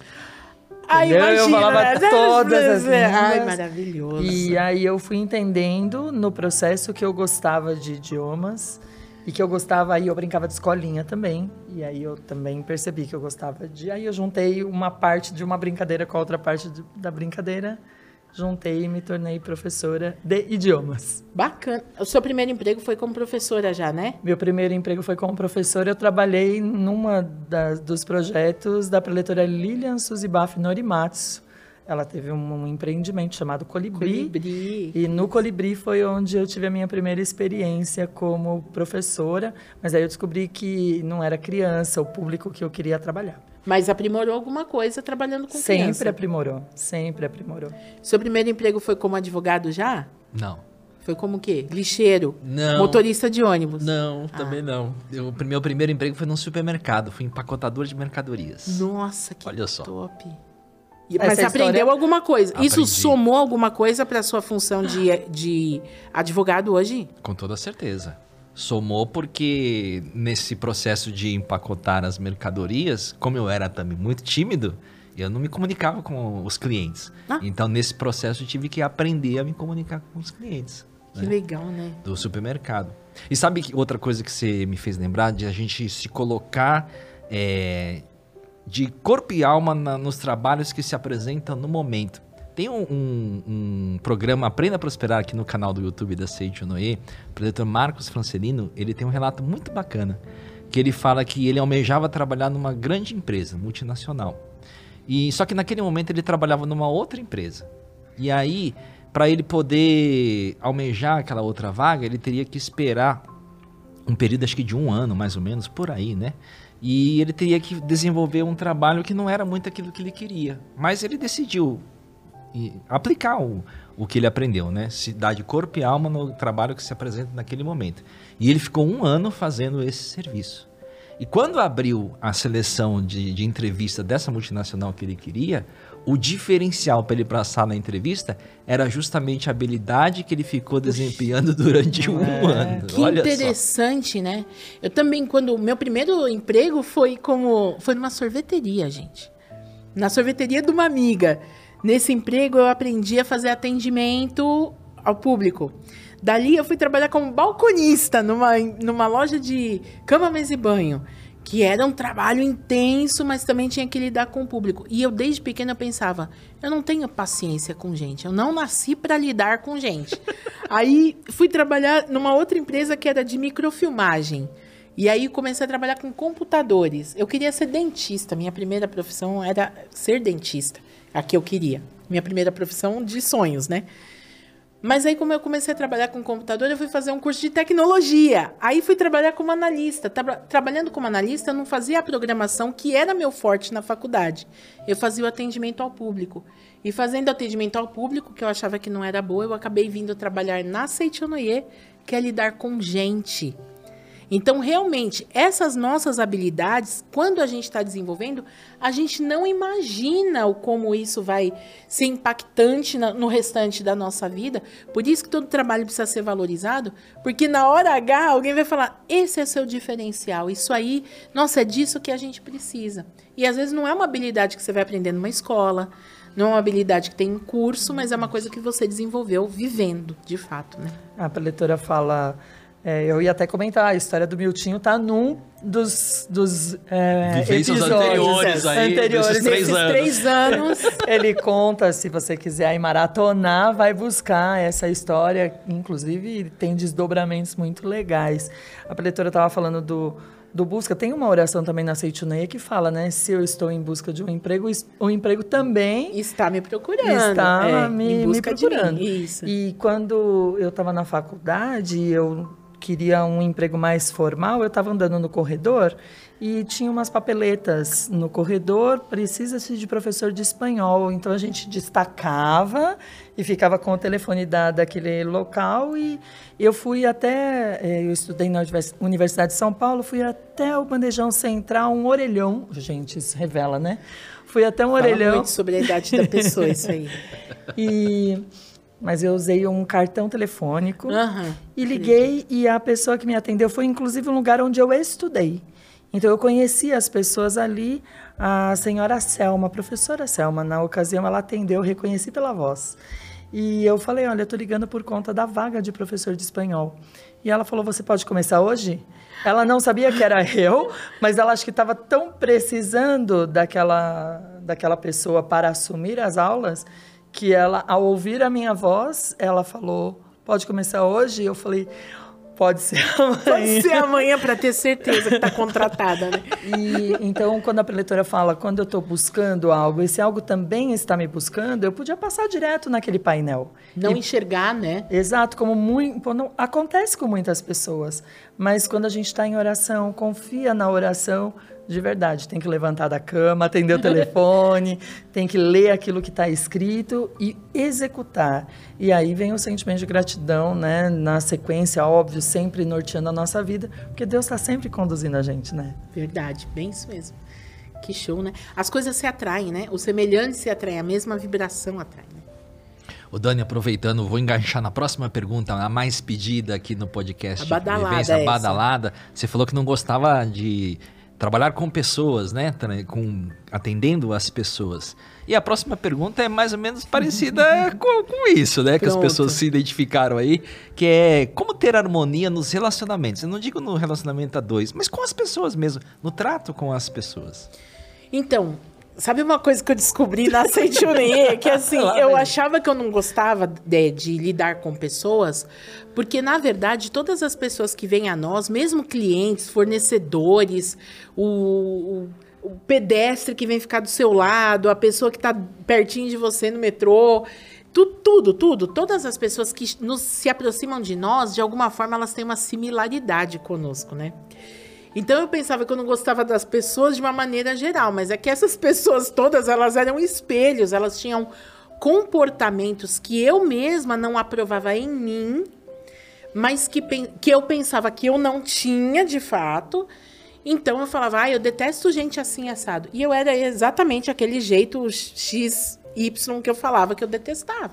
Ai, Entendeu? imagina, eu falava né? todas as línguas. Ai, maravilhoso. E aí eu fui entendendo no processo que eu gostava de idiomas e que eu gostava, aí eu brincava de escolinha também. E aí eu também percebi que eu gostava de... Aí eu juntei uma parte de uma brincadeira com a outra parte de, da brincadeira. juntei e me tornei professora de idiomas. Bacana. O seu primeiro emprego foi como professora já, né? Meu primeiro emprego foi como professora. Eu trabalhei numa das, dos projetos da preletora Lilian Suzibaf Norimatsu. Ela teve um, um empreendimento chamado Colibri. Colibri. E no Colibri foi onde eu tive a minha primeira experiência como professora. Mas aí eu descobri que não era criança, o público que eu queria trabalhar. Mas aprimorou alguma coisa trabalhando com sempre criança? Sempre aprimorou, sempre aprimorou. Seu primeiro emprego foi como advogado já? Não. Foi como o quê? Lixeiro? Não. Motorista de ônibus? Não, também ah. não. Eu, o meu primeiro emprego foi num supermercado, fui empacotador de mercadorias. Nossa, que Olha só. top. Mas Essa você aprendeu história... alguma coisa? Aprendi. Isso somou alguma coisa para a sua função de, de advogado hoje? Com toda certeza. Somou porque nesse processo de empacotar as mercadorias, como eu era também muito tímido, eu não me comunicava com os clientes. Ah. Então, nesse processo, eu tive que aprender a me comunicar com os clientes. Que né? legal, né? Do supermercado. E sabe que outra coisa que você me fez lembrar? De a gente se colocar é, de corpo e alma na, nos trabalhos que se apresentam no momento. Tem um, um, um programa Aprenda a Prosperar aqui no canal do YouTube da Seiichi Onoe. O professor Marcos Francelino, ele tem um relato muito bacana, que ele fala que ele almejava trabalhar numa grande empresa, multinacional. E, só que naquele momento ele trabalhava numa outra empresa. E aí, para ele poder almejar aquela outra vaga, ele teria que esperar um período, acho que de um ano, mais ou menos, por aí, né? E ele teria que desenvolver um trabalho que não era muito aquilo que ele queria. Mas ele decidiu e aplicar o, o que ele aprendeu, né? Se dar de corpo e alma no trabalho que se apresenta naquele momento. E ele ficou um ano fazendo esse serviço. E quando abriu a seleção de, de entrevista dessa multinacional que ele queria, o diferencial para ele passar na entrevista era justamente a habilidade que ele ficou desempenhando durante um é, ano. Que Olha interessante, só. Né? Eu também, quando o meu primeiro emprego foi como foi numa sorveteria, gente. Na sorveteria de uma amiga. Nesse emprego eu aprendi a fazer atendimento ao público. Dali eu fui trabalhar como balconista numa, numa loja de cama, mesa e banho, que era um trabalho intenso, mas também tinha que lidar com o público. E eu desde pequena pensava, eu não tenho paciência com gente, eu não nasci para lidar com gente. Aí fui trabalhar numa outra empresa que era de microfilmagem. E aí comecei a trabalhar com computadores. Eu queria ser dentista, minha primeira profissão era ser dentista. A que eu queria. Minha primeira profissão de sonhos, né? Mas aí, como eu comecei a trabalhar com computador, eu fui fazer um curso de tecnologia. Aí fui trabalhar como analista. Tra- trabalhando como analista, eu não fazia a programação, que era meu forte na faculdade. Eu fazia o atendimento ao público. E fazendo atendimento ao público, que eu achava que não era boa, eu acabei vindo trabalhar na Seiichi Onoe, que é lidar com gente. Então, realmente, essas nossas habilidades, quando a gente está desenvolvendo, a gente não imagina o como isso vai ser impactante na, no restante da nossa vida. Por isso que todo trabalho precisa ser valorizado, porque na hora H alguém vai falar, esse é seu diferencial, isso aí, nossa, é disso que a gente precisa. E às vezes não é uma habilidade que você vai aprender numa escola, não é uma habilidade que tem em curso, mas é uma coisa que você desenvolveu vivendo, de fato, né? A preletora fala... É, eu ia até comentar, a história do Miltinho tá num dos, dos é, episódios anteriores, aí, anteriores três anos. três anos. Ele conta, se você quiser aí maratonar, vai buscar essa história, inclusive tem desdobramentos muito legais. A preletora estava falando do, do busca, tem uma oração também na Seiichi Onoe que fala, né, se eu estou em busca de um emprego, o emprego também está me procurando. Está é, me, em busca me procurando. De mim. Isso. E quando eu estava na faculdade, eu queria um emprego mais formal, eu estava andando no corredor e tinha umas papeletas no corredor, precisa-se de professor de espanhol. Então, a gente destacava e ficava com o telefone da, daquele local. E eu fui até, eu estudei na Universidade de São Paulo, fui até o Bandejão Central, um orelhão. Gente, isso revela, né? Fui até um Fala orelhão. muito sobre a idade da pessoa, isso aí. E... Mas eu usei um cartão telefônico uhum, e liguei acredito. E a pessoa que me atendeu foi, inclusive, um lugar onde eu estudei. Então, eu conheci as pessoas ali, a senhora Selma, a professora Selma, na ocasião, ela atendeu, eu reconheci pela voz. E eu falei, olha, eu estou ligando por conta da vaga de professor de espanhol. E ela falou, você pode começar hoje? Ela não sabia que era eu, mas ela acho que estava tão precisando daquela, daquela pessoa para assumir as aulas, que ela, ao ouvir a minha voz, ela falou, pode começar hoje? Eu falei, pode ser amanhã. Pode ser amanhã, para ter certeza que está contratada, né? E, então, quando a preletora fala, quando eu estou buscando algo, esse algo também está me buscando, eu podia passar direto naquele painel. Não e, enxergar, né? Exato, como muito, não, acontece com muitas pessoas. Mas quando a gente está em oração, confia na oração, de verdade, tem que levantar da cama, atender o telefone, tem que ler aquilo que está escrito e executar. E aí vem o sentimento de gratidão, né? Na sequência, óbvio, sempre norteando a nossa vida, porque Deus está sempre conduzindo a gente, né? Verdade, bem isso mesmo. Que show, né? As coisas se atraem, né? O semelhante se atrai, a mesma vibração atrai, né? Ô Dani, aproveitando, vou enganchar na próxima pergunta, a mais pedida aqui no podcast. A badalada, Vivência, a essa. badalada. Você falou que não gostava de trabalhar com pessoas, né? Com, atendendo as pessoas. E a próxima pergunta é mais ou menos parecida com, com isso, né? Pronto. Que as pessoas se identificaram aí, que é como ter harmonia nos relacionamentos. Eu não digo no relacionamento a dois, mas com as pessoas mesmo, no trato com as pessoas. Então, sabe uma coisa que eu descobri na Seitione? Que assim, eu achava que eu não gostava de, de lidar com pessoas, porque na verdade todas as pessoas que vêm a nós, mesmo clientes, fornecedores, o, o, o pedestre que vem ficar do seu lado, a pessoa que está pertinho de você no metrô, tudo, tudo, tudo, todas as pessoas que nos, se aproximam de nós, de alguma forma elas têm uma similaridade conosco, né? Então eu pensava que eu não gostava das pessoas de uma maneira geral, mas é que essas pessoas todas, elas eram espelhos, elas tinham comportamentos que eu mesma não aprovava em mim, mas que, que eu pensava que eu não tinha de fato. Então eu falava, ah, eu detesto gente assim assado. E eu era exatamente aquele jeito X Y que eu falava que eu detestava.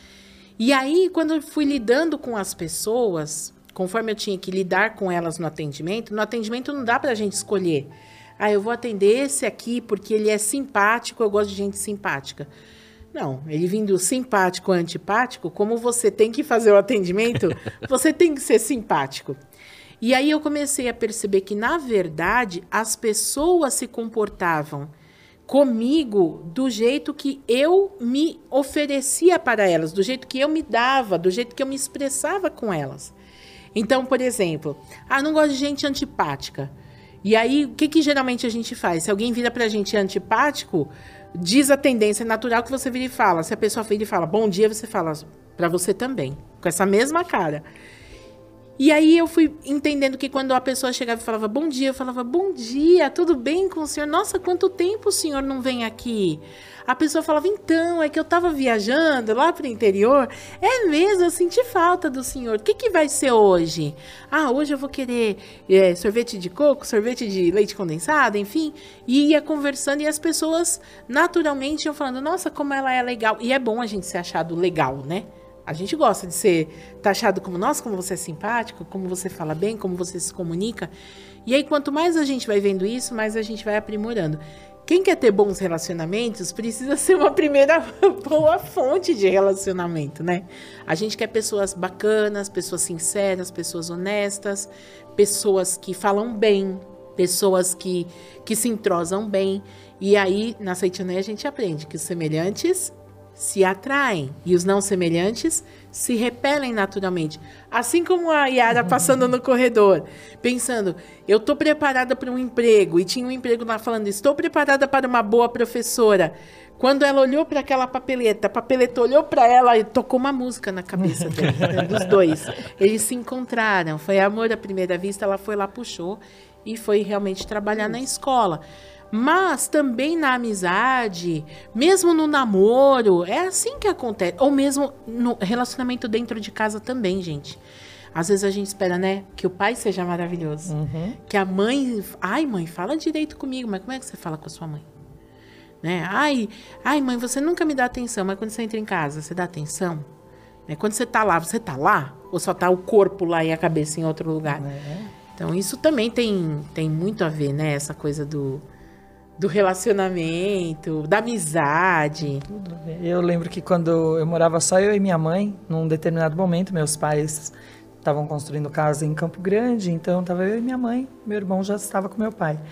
E aí, quando eu fui lidando com as pessoas, conforme eu tinha que lidar com elas no atendimento, no atendimento não dá pra gente escolher. Ah, eu vou atender esse aqui porque ele é simpático, eu gosto de gente simpática. Não, ele vindo simpático, antipático, como você tem que fazer o atendimento, você tem que ser simpático. E aí eu comecei a perceber que, na verdade, as pessoas se comportavam comigo do jeito que eu me oferecia para elas, do jeito que eu me dava, do jeito que eu me expressava com elas. Então, por exemplo, ah, não gosto de gente antipática. E aí, o que, que geralmente a gente faz? Se alguém vira pra gente antipático, diz a tendência natural que você vira e fala. Se a pessoa vira e fala, bom dia, você fala pra você também, com essa mesma cara. E aí eu fui entendendo que quando a pessoa chegava e falava bom dia, eu falava, bom dia, tudo bem com o senhor? Nossa, quanto tempo o senhor não vem aqui? A pessoa falava, então, é que eu tava viajando lá pro interior. É mesmo, eu senti falta do senhor. O que que vai ser hoje? Ah, hoje eu vou querer é, sorvete de coco, sorvete de leite condensado, enfim. E ia conversando e as pessoas naturalmente iam falando, nossa, como ela é legal. E é bom a gente ser achado legal, né? A gente gosta de ser taxado como, nossa, como você é simpático, como você fala bem, como você se comunica. E aí, quanto mais a gente vai vendo isso, mais a gente vai aprimorando. Quem quer ter bons relacionamentos precisa ser uma primeira boa fonte de relacionamento, né? A gente quer pessoas bacanas, pessoas sinceras, pessoas honestas, pessoas que falam bem, pessoas que, que se entrosam bem. E aí, na Seitione, a gente aprende que os semelhantes se atraem e os não semelhantes se repelem naturalmente. Assim como a Yara passando no corredor, pensando, eu estou preparada para um emprego, e tinha um emprego lá falando, estou preparada para uma boa professora. Quando ela olhou para aquela papeleta, a papeleta olhou para ela e tocou uma música na cabeça dele, né, dos dois. Eles se encontraram, foi amor à primeira vista, ela foi lá, puxou e foi realmente trabalhar na escola. Mas também na amizade, mesmo no namoro, é assim que acontece. Ou mesmo no relacionamento dentro de casa também, gente. Às vezes a gente espera, né, que o pai seja maravilhoso. Uhum. Que a mãe... Ai, mãe, fala direito comigo. Mas como é que você fala com a sua mãe? Né? Ai, ai, mãe, você nunca me dá atenção. Mas quando você entra em casa, você dá atenção? Né? Quando você tá lá, você tá lá? Ou só tá o corpo lá e a cabeça em outro lugar? É. Então, isso também tem, tem muito a ver, né? Essa coisa do... do relacionamento, da amizade. Tudo. Eu lembro que quando eu morava só eu e minha mãe, num determinado momento, meus pais estavam construindo casa em Campo Grande, então estava eu e minha mãe, meu irmão já estava com meu pai.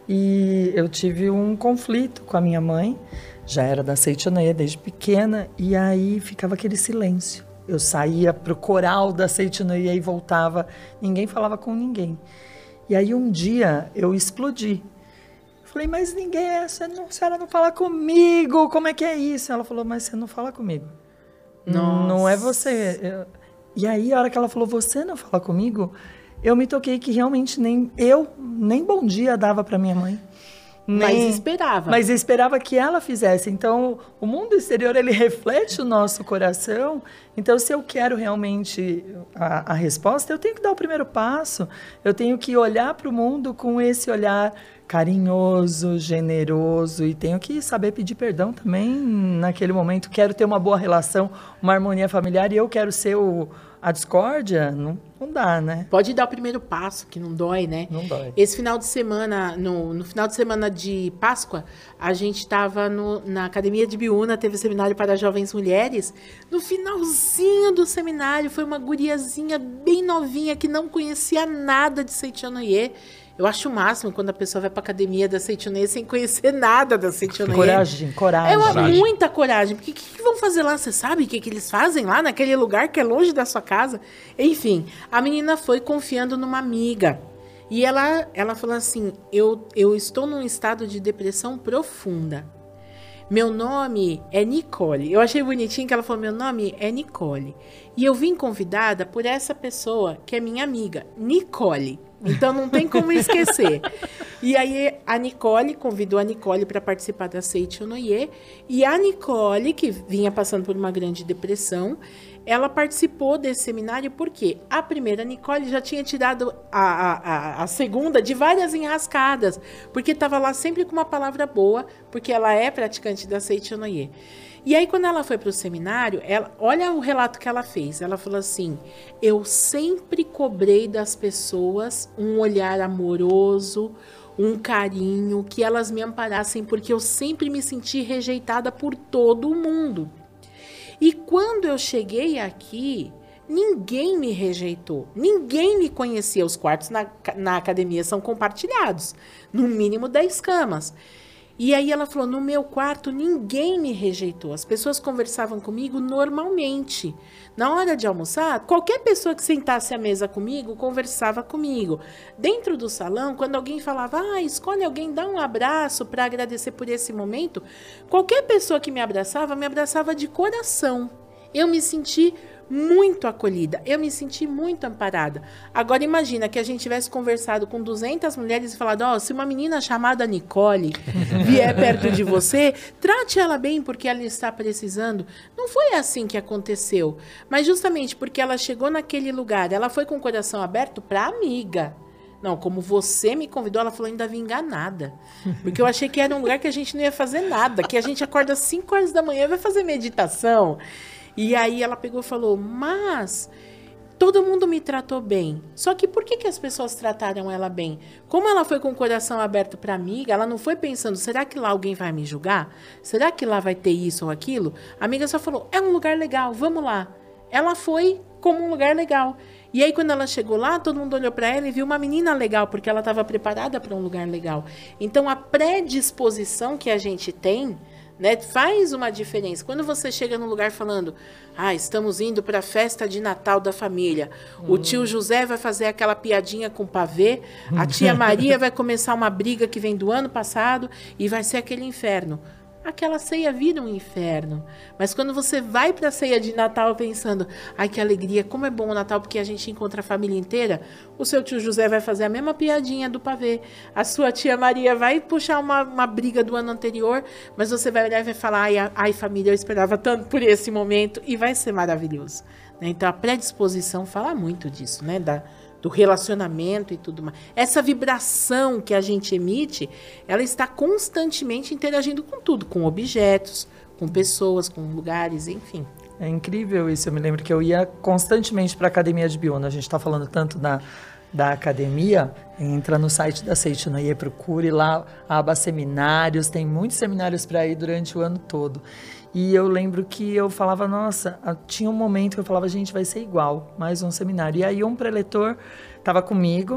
E eu tive um conflito com a minha mãe, já era da Seitianoye desde pequena, e aí ficava aquele silêncio. Eu saía pro coral da Seitianoye e voltava, ninguém falava com ninguém. E aí um dia eu explodi. Falei, mas ninguém é, você não, a senhora não fala comigo, como é que é isso? Ela falou, mas você não fala comigo. Nossa. Não é você. Eu... E aí, a hora que ela falou, você não fala comigo, eu me toquei que realmente nem eu, nem bom dia dava para minha mãe. Nem, mas esperava. Mas esperava que ela fizesse. Então, o mundo exterior, ele reflete o nosso coração. Então, se eu quero realmente a, a resposta, eu tenho que dar o primeiro passo. Eu tenho que olhar para o mundo com esse olhar carinhoso, generoso. E tenho que saber pedir perdão também naquele momento. Quero ter uma boa relação, uma harmonia familiar. E eu quero ser o... A discórdia, não, não dá, né? Pode dar o primeiro passo, que não dói, né? Não dói. Esse final de semana, no, no final de semana de Páscoa, a gente estava na Academia de Biúna, teve seminário para jovens mulheres. No finalzinho do seminário, foi uma guriazinha bem novinha, que não conhecia nada de Seitianoye. Eu acho o máximo quando a pessoa vai para a academia da Seitianoye sem conhecer nada da Seitianoye. Coragem, coragem. É uma, coragem. Muita coragem. Porque o que, que vão fazer lá? Você sabe o que, que eles fazem lá naquele lugar que é longe da sua casa? Enfim, a menina foi confiando numa amiga. E ela, ela falou assim, eu, eu estou num estado de depressão profunda. Meu nome é Nicole. Eu achei bonitinho que ela falou, meu nome é Nicole. E eu vim convidada por essa pessoa que é minha amiga, Nicole. Então não tem como esquecer. E aí a Nicole convidou a Nicole para participar da Seitianoye. E a Nicole, que vinha passando por uma grande depressão, ela participou desse seminário porque a primeira Nicole já tinha tirado a, a, a segunda de várias enrascadas, porque estava lá sempre com uma palavra boa, porque ela é praticante da Seitianoye. E aí, quando ela foi para o seminário, ela, olha o relato que ela fez. Ela falou assim, eu sempre cobrei das pessoas um olhar amoroso, um carinho, que elas me amparassem, porque eu sempre me senti rejeitada por todo mundo. E quando eu cheguei aqui, ninguém me rejeitou, ninguém me conhecia. Os quartos na, na academia são compartilhados, no mínimo dez camas. E aí ela falou, no meu quarto ninguém me rejeitou, as pessoas conversavam comigo normalmente. Na hora de almoçar, qualquer pessoa que sentasse à mesa comigo, conversava comigo. Dentro do salão, quando alguém falava, ah, escolhe alguém, dá um abraço para agradecer por esse momento, qualquer pessoa que me abraçava, me abraçava de coração. Eu me senti muito acolhida, eu me senti muito amparada. Agora imagina que a gente tivesse conversado com duzentas mulheres e falado, ó, oh, se uma menina chamada Nicole vier perto de você, trate ela bem porque ela está precisando. Não foi assim que aconteceu, mas justamente porque ela chegou naquele lugar, ela foi com o coração aberto para amiga. Não, como você me convidou, ela falou, ainda vim enganada. Porque eu achei que era um lugar que a gente não ia fazer nada, que a gente acorda às cinco horas da manhã e vai fazer meditação. E aí ela pegou e falou, mas todo mundo me tratou bem. Só que por que, que as pessoas trataram ela bem? Como ela foi com o coração aberto para amiga, ela não foi pensando, será que lá alguém vai me julgar? Será que lá vai ter isso ou aquilo? A amiga só falou, é um lugar legal, vamos lá. Ela foi como um lugar legal. E aí quando ela chegou lá, todo mundo olhou para ela e viu uma menina legal, porque ela estava preparada para um lugar legal. Então a predisposição que a gente tem, né, faz uma diferença. Quando você chega num lugar falando, ah, estamos indo para a festa de Natal da família, hum. o tio José vai fazer aquela piadinha com pavê, a tia Maria vai começar uma briga que vem do ano passado e vai ser aquele inferno. Aquela ceia vira um inferno. Mas quando você vai para a ceia de Natal pensando, ai que alegria, como é bom o Natal porque a gente encontra a família inteira, o seu tio José vai fazer a mesma piadinha do pavê, a sua tia Maria vai puxar uma, uma briga do ano anterior, mas você vai olhar e vai falar, ai, ai família, eu esperava tanto por esse momento, e vai ser maravilhoso. Né? Então a predisposição fala muito disso, né? Da, do relacionamento e tudo mais. Essa vibração que a gente emite, ela está constantemente interagindo com tudo, com objetos, com pessoas, com lugares, enfim. É incrível isso. Eu me lembro que eu ia constantemente para a Academia de Biúna. A gente está falando tanto da, da academia, entra no site da Seitianoye, procure lá a aba seminários, tem muitos seminários para ir durante o ano todo. E eu lembro que eu falava, nossa, tinha um momento que eu falava, gente, vai ser igual, mais um seminário. E aí um preletor estava comigo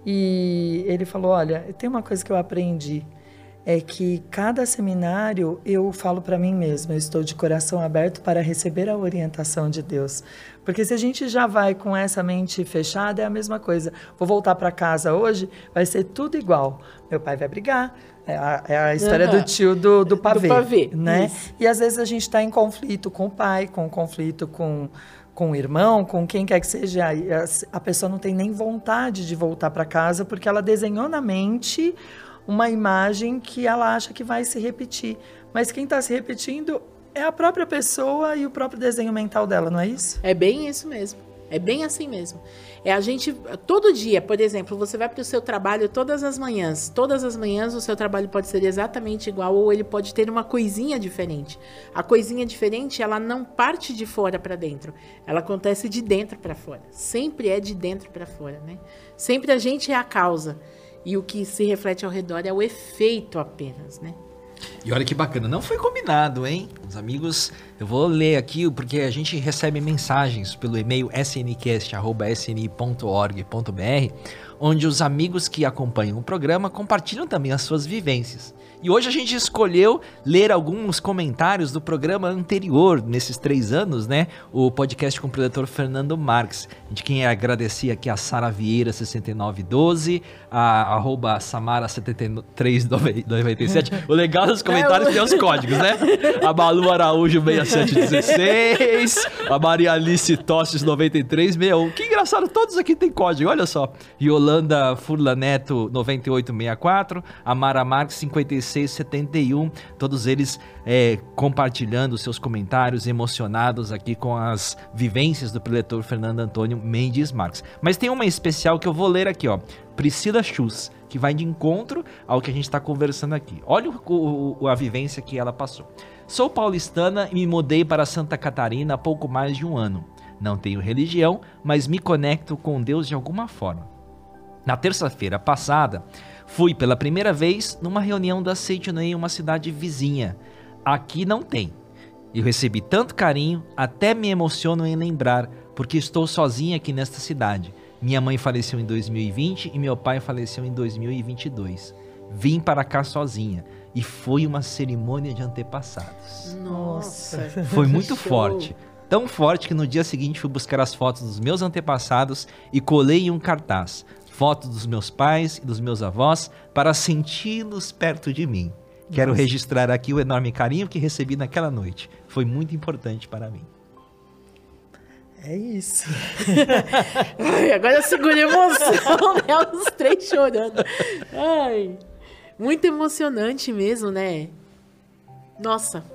E ele falou, olha, tem uma coisa que eu aprendi, é que cada seminário eu falo para mim mesma, eu estou de coração aberto para receber a orientação de Deus. Porque se a gente já vai com essa mente fechada, é a mesma coisa. Vou voltar para casa hoje, vai ser tudo igual. Meu pai vai brigar, é a, é a história uhum. do tio do, do pavê. Do pavê, né? Isso. E às vezes a gente está em conflito com o pai, com conflito com... com o irmão, com quem quer que seja, a pessoa não tem nem vontade de voltar para casa porque ela desenhou na mente uma imagem que ela acha que vai se repetir. Mas quem está se repetindo é a própria pessoa e o próprio desenho mental dela, não é isso? É bem isso mesmo. É bem assim mesmo. É a gente, todo dia, por exemplo, você vai para o seu trabalho todas as manhãs. Todas as manhãs o seu trabalho pode ser exatamente igual ou ele pode ter uma coisinha diferente. A coisinha diferente, ela não parte de fora para dentro. Ela acontece de dentro para fora. Sempre é de dentro para fora, né? Sempre a gente é a causa. E o que se reflete ao redor é o efeito apenas, né? E olha que bacana, não foi combinado, hein? Os amigos, eu vou ler aqui porque a gente recebe mensagens pelo e-mail s n cast arroba s n i ponto org ponto b r, onde os amigos que acompanham o programa compartilham também as suas vivências. E hoje a gente escolheu ler alguns comentários do programa anterior, nesses três anos, né? O podcast com o preletor Fernando Marques. A gente quer agradecer aqui a Sara Vieira, sessenta e nove doze, a arroba Samara setenta e três noventa e sete. O legal dos comentários tem os códigos, né? A Malu Araújo, sessenta e sete dezesseis, a Maria Alice Tosses, noventa e três sessenta e um. Que engraçado, todos aqui tem código, olha só. Yolanda Furla Neto, noventa e oito sessenta e quatro, a Mara Marques, cinquenta e seis setenta e um, todos eles é, compartilhando seus comentários, emocionados aqui com as vivências do preletor Fernando Antônio Mendes Marques. Mas tem uma especial que eu vou ler aqui, ó, Priscila Schultz, que vai de encontro ao que a gente está conversando aqui. Olha o, o, a vivência que ela passou. Sou paulistana e me mudei para Santa Catarina há pouco mais de um ano. Não tenho religião, mas me conecto com Deus de alguma forma. Na terça-feira passada, fui pela primeira vez numa reunião da Seitonei em uma cidade vizinha. Aqui não tem. Eu recebi tanto carinho, até me emociono em lembrar, porque estou sozinha aqui nesta cidade. Minha mãe faleceu em dois mil e vinte e meu pai faleceu em dois mil e vinte e dois. Vim para cá sozinha e foi uma cerimônia de antepassados. Nossa! Foi muito forte. Tão forte que no dia seguinte fui buscar as fotos dos meus antepassados e colei em um cartaz. Fotos dos meus pais e dos meus avós para senti-los perto de mim. Quero Nossa. registrar aqui o enorme carinho que recebi naquela noite. Foi muito importante para mim. É isso. Ai, agora eu segurei a emoção, né? Os três chorando. Ai, muito emocionante mesmo, né? Nossa.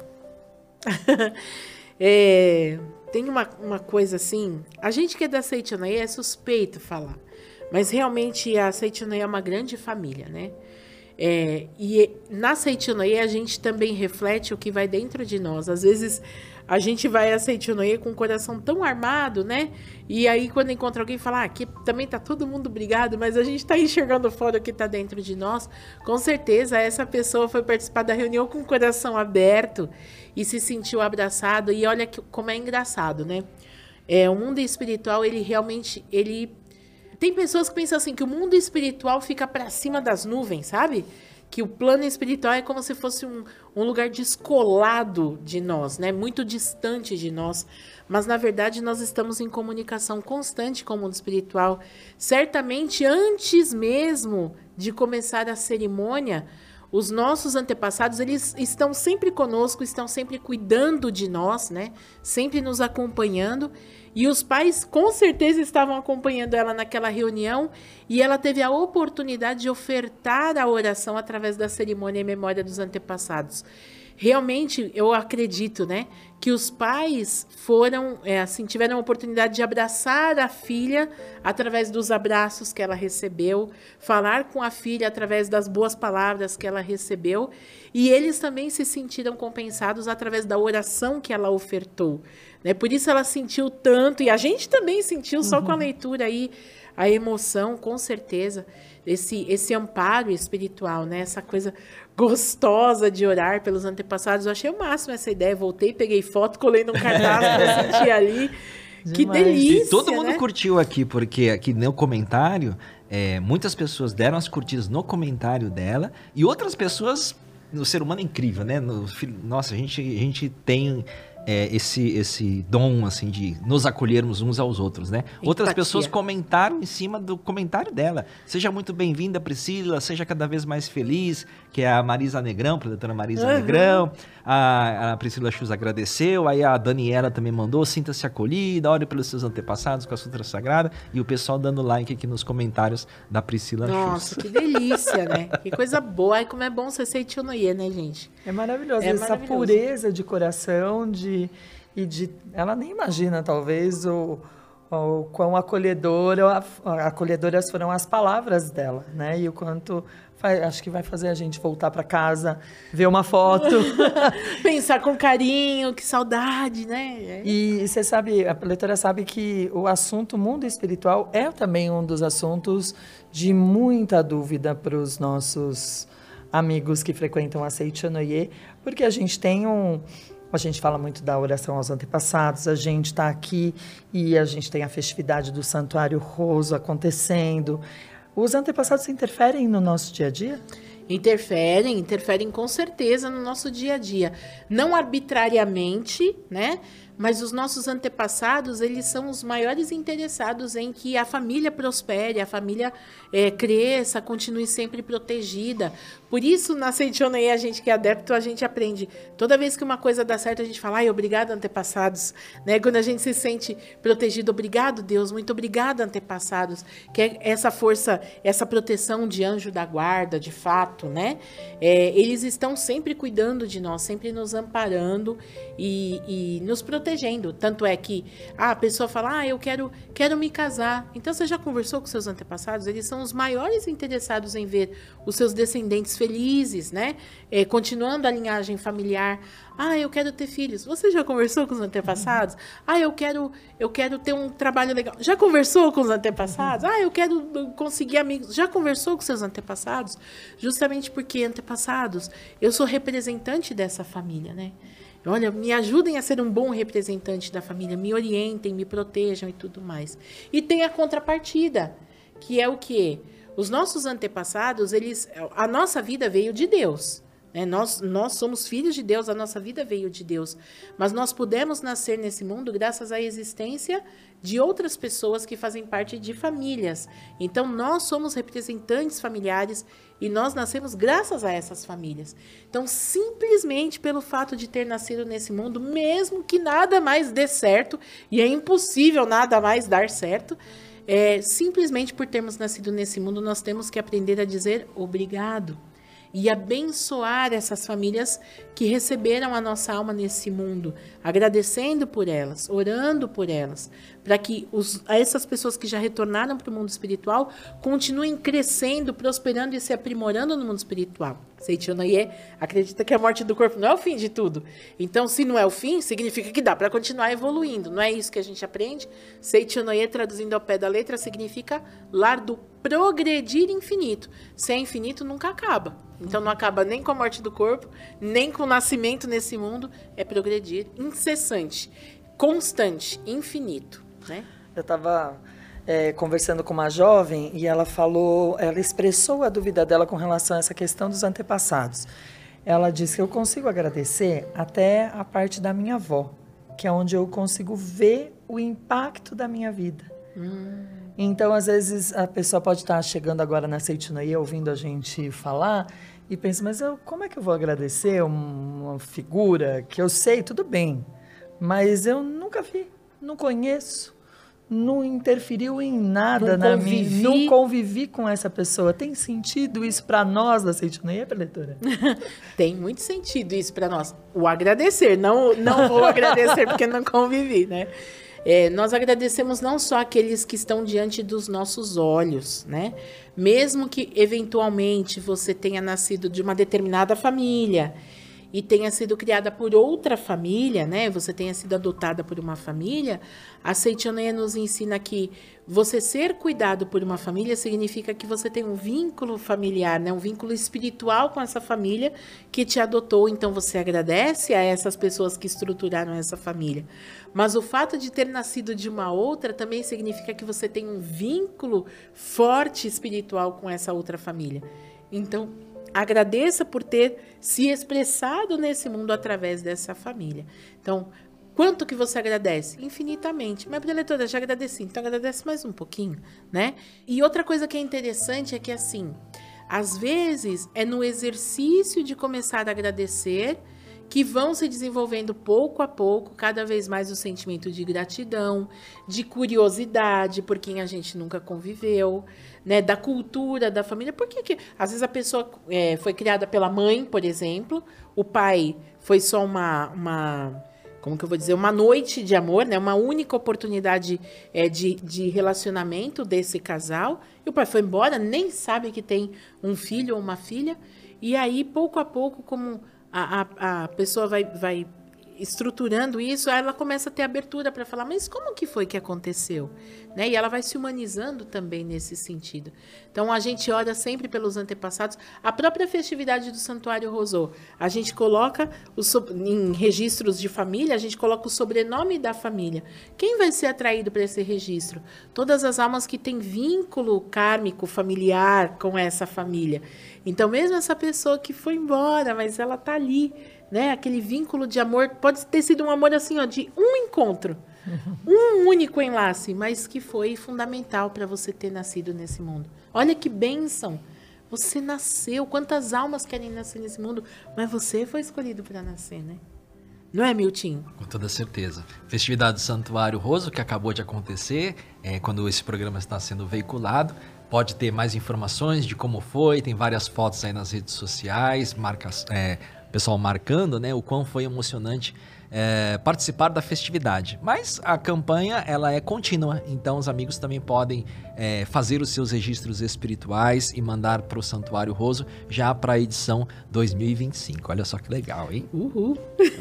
É, tem uma, uma coisa assim, a gente que é da Seitonei é suspeito falar. Mas realmente a Seitonei é uma grande família, né? É, e na Seitonei a gente também reflete o que vai dentro de nós. Às vezes a gente vai a Seitonei com o coração tão armado, né? E aí quando encontra alguém fala, ah, aqui também tá todo mundo brigado, mas a gente tá enxergando fora o que tá dentro de nós. Com certeza essa pessoa foi participar da reunião com o coração aberto e se sentiu abraçado. E olha que, como é engraçado, né? É, o mundo espiritual, ele realmente, ele... Tem pessoas que pensam assim, que o mundo espiritual fica para cima das nuvens, sabe? Que o plano espiritual é como se fosse um, um lugar descolado de nós, né? Muito distante de nós. Mas, na verdade, nós estamos em comunicação constante com o mundo espiritual. Certamente, antes mesmo de começar a cerimônia, os nossos antepassados, eles estão sempre conosco, estão sempre cuidando de nós, né? Sempre nos acompanhando. E os pais, com certeza, estavam acompanhando ela naquela reunião e ela teve a oportunidade de ofertar a oração através da cerimônia em memória dos antepassados. Realmente, eu acredito, né, que os pais foram, é, assim, tiveram a oportunidade de abraçar a filha através dos abraços que ela recebeu, falar com a filha através das boas palavras que ela recebeu, e eles também se sentiram compensados através da oração que ela ofertou, né? Por isso ela sentiu tanto, e a gente também sentiu, só uhum. com a leitura aí, a emoção, com certeza, esse, esse amparo espiritual, né? Essa coisa gostosa de orar pelos antepassados. Eu achei o máximo essa ideia. Voltei, peguei foto, colei num cartaz para sentir ali. Que delícia, e todo mundo né? curtiu aqui, porque aqui no comentário, é, muitas pessoas deram as curtidas no comentário dela e outras pessoas, o ser humano é incrível, né? No, nossa, a gente, a gente tem é, esse, esse dom, assim, de nos acolhermos uns aos outros, né? Empatia. Outras pessoas comentaram em cima do comentário dela. Seja muito bem-vinda, Priscila, seja cada vez mais feliz, que é a Marisa Negrão, a doutora Marisa uhum. Negrão. A, a Priscila Chus agradeceu, aí a Daniela também mandou, sinta-se acolhida, ore pelos seus antepassados com a Sutra Sagrada, e o pessoal dando like aqui nos comentários da Priscila Chus. Nossa, que delícia, né? Que coisa boa. Ai, como é bom ser Seiichi Onoye, né, gente? É maravilhoso. É essa maravilhoso. pureza de coração, de, e de... Ela nem imagina, talvez, o, o quão acolhedora, acolhedoras foram as palavras dela, né? E o quanto... Vai, acho que vai fazer a gente voltar para casa, ver uma foto. Pensar com carinho, que saudade, né? E você sabe, a leitora sabe que o assunto mundo espiritual é também um dos assuntos de muita dúvida para os nossos amigos que frequentam a Seiichi Onoye, porque a gente tem um... A gente fala muito da oração aos antepassados, a gente está aqui e a gente tem a festividade do Santuário Roso acontecendo. Os antepassados interferem no nosso dia a dia? Interferem, interferem com certeza no nosso dia a dia. Não arbitrariamente, né? Mas os nossos antepassados, eles são os maiores interessados em que a família prospere, a família é, cresça, continue sempre protegida. Por isso, na Seiichi Onoye, a gente que é adepto, a gente aprende. Toda vez que uma coisa dá certo, a gente fala, ai, obrigado, antepassados. Né? Quando a gente se sente protegido, obrigado, Deus, muito obrigado, antepassados. Que é essa força, essa proteção de anjo da guarda, de fato, né? É, eles estão sempre cuidando de nós, sempre nos amparando e, e nos protegendo. Tanto é que ah, a pessoa fala, ah, eu quero, quero me casar. Então, você já conversou com seus antepassados? Eles são os maiores interessados em ver os seus descendentes felizes, né? É, continuando a linhagem familiar. Ah, eu quero ter filhos. Você já conversou com os antepassados? Uhum. Ah, eu quero, eu quero ter um trabalho legal. Já conversou com os antepassados? Uhum. Ah, eu quero conseguir amigos. Já conversou com seus antepassados? Justamente porque, antepassados, eu sou representante dessa família, né? Olha, me ajudem a ser um bom representante da família, me orientem, me protejam e tudo mais. E tem a contrapartida, que é o quê? Os nossos antepassados, eles, a nossa vida veio de Deus. Né? Nós, nós somos filhos de Deus, a nossa vida veio de Deus. Mas nós pudemos nascer nesse mundo graças à existência de outras pessoas que fazem parte de famílias. Então, nós somos representantes familiares e nós nascemos graças a essas famílias. Então, simplesmente pelo fato de ter nascido nesse mundo, mesmo que nada mais dê certo, e é impossível nada mais dar certo, é, simplesmente por termos nascido nesse mundo, nós temos que aprender a dizer obrigado. E abençoar essas famílias que receberam a nossa alma nesse mundo, agradecendo por elas, orando por elas, para que os, essas pessoas que já retornaram para o mundo espiritual continuem crescendo, prosperando e se aprimorando no mundo espiritual. Seiichi Onoye acredita que a morte do corpo não é o fim de tudo. Então, se não é o fim, significa que dá para continuar evoluindo. Não é isso que a gente aprende? Seiichi Onoye, traduzindo ao pé da letra, significa lar do progredir infinito. Se é infinito, nunca acaba. Então, não acaba nem com a morte do corpo, nem com o nascimento nesse mundo. É progredir incessante, constante, infinito, né? Eu estava é, conversando com uma jovem e ela falou, ela expressou a dúvida dela com relação a essa questão dos antepassados. Ela disse que eu consigo agradecer até a parte da minha avó, que é onde eu consigo ver o impacto da minha vida. Hum. Então, às vezes, a pessoa pode estar chegando agora na Seiichi Onoye, ouvindo a gente falar, e pensa, mas eu, como é que eu vou agradecer uma figura que eu sei, tudo bem, mas eu nunca vi, não conheço, não interferiu em nada não na convivi. minha... Não convivi com essa pessoa. Tem sentido isso para nós da Seiichi Onoye, leitora? Tem muito sentido isso para nós. O agradecer, não, não vou agradecer porque não convivi, né? É, nós agradecemos não só aqueles que estão diante dos nossos olhos, né? Mesmo que, eventualmente, você tenha nascido de uma determinada família e tenha sido criada por outra família, né? Você tenha sido adotada por uma família, a Seichonoye nos ensina que você ser cuidado por uma família significa que você tem um vínculo familiar, né? Um vínculo espiritual com essa família que te adotou. Então você agradece a essas pessoas que estruturaram essa família. Mas o fato de ter nascido de uma outra também significa que você tem um vínculo forte espiritual com essa outra família. Então, agradeça por ter se expressado nesse mundo através dessa família. Então, quanto que você agradece? Infinitamente. Mas, preletora, já agradeci, então agradece mais um pouquinho, né? E outra coisa que é interessante é que, assim, às vezes é no exercício de começar a agradecer que vão se desenvolvendo pouco a pouco, cada vez mais o sentimento de gratidão, de curiosidade por quem a gente nunca conviveu, né, da cultura da família. Por que que às vezes a pessoa é, foi criada pela mãe, por exemplo, o pai foi só uma, uma como que eu vou dizer, uma noite de amor, né, uma única oportunidade é, de, de relacionamento desse casal, e o pai foi embora, nem sabe que tem um filho ou uma filha, e aí pouco a pouco, como A, a, a pessoa vai, vai estruturando isso, ela começa a ter abertura para falar, mas como que foi que aconteceu? Né? E ela vai se humanizando também nesse sentido. Então, a gente ora sempre pelos antepassados. A própria festividade do Santuário Rosô, a gente coloca, o so, em registros de família, a gente coloca o sobrenome da família. Quem vai ser atraído para esse registro? Todas as almas que têm vínculo kármico, familiar com essa família. Então, mesmo essa pessoa que foi embora, mas ela está ali, né? Aquele vínculo de amor, pode ter sido um amor assim, ó, de um encontro, um único enlace, mas que foi fundamental para você ter nascido nesse mundo. Olha que bênção! Você nasceu, quantas almas querem nascer nesse mundo, mas você foi escolhido para nascer, né? Não é, Milton? Com toda certeza. Festividade do Santuário Roso, que acabou de acontecer, é, quando esse programa está sendo veiculado. Pode ter mais informações de como foi, tem várias fotos aí nas redes sociais, marcas, é, pessoal marcando, né, o quão foi emocionante é, participar da festividade. Mas a campanha, ela é contínua, então os amigos também podem é, fazer os seus registros espirituais e mandar para o Santuário Roso já para a edição dois mil e vinte e cinco. Olha só que legal, hein? Uhul!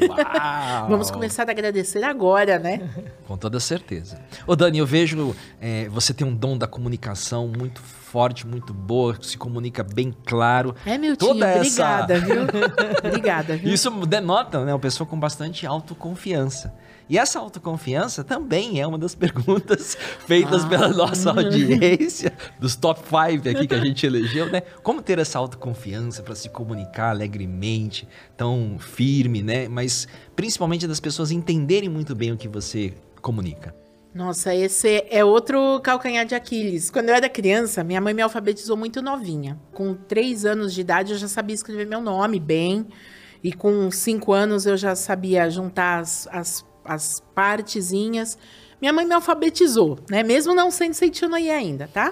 Uau! Vamos começar a agradecer agora, né? Com toda certeza. Ô Dani, eu vejo, é, você tem um dom da comunicação muito forte, muito boa, se comunica bem claro. É, meu tio, obrigada, essa... viu? Obrigada, viu? Isso denota, né, uma pessoa com bastante autoconfiança. E essa autoconfiança também é uma das perguntas feitas ah. pela nossa audiência, dos top cinco aqui que a gente elegeu, né? Como ter essa autoconfiança para se comunicar alegremente, tão firme, né? Mas principalmente das pessoas entenderem muito bem o que você comunica. Nossa, esse é outro calcanhar de Aquiles. Quando eu era criança, minha mãe me alfabetizou muito novinha. Com três anos de idade, eu já sabia escrever meu nome bem. E com cinco anos, eu já sabia juntar as, as, as partezinhas. Minha mãe me alfabetizou, né? Mesmo não sendo Seichonoye ainda, tá?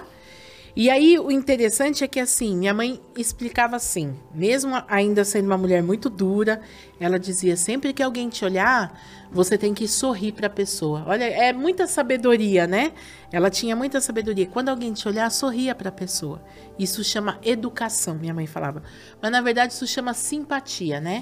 E aí, o interessante é que, assim, minha mãe explicava assim, mesmo ainda sendo uma mulher muito dura, ela dizia, sempre que alguém te olhar, você tem que sorrir para a pessoa. Olha, é muita sabedoria, né? Ela tinha muita sabedoria. Quando alguém te olhar, sorria para a pessoa. Isso chama educação, minha mãe falava. Mas, na verdade, isso chama simpatia, né?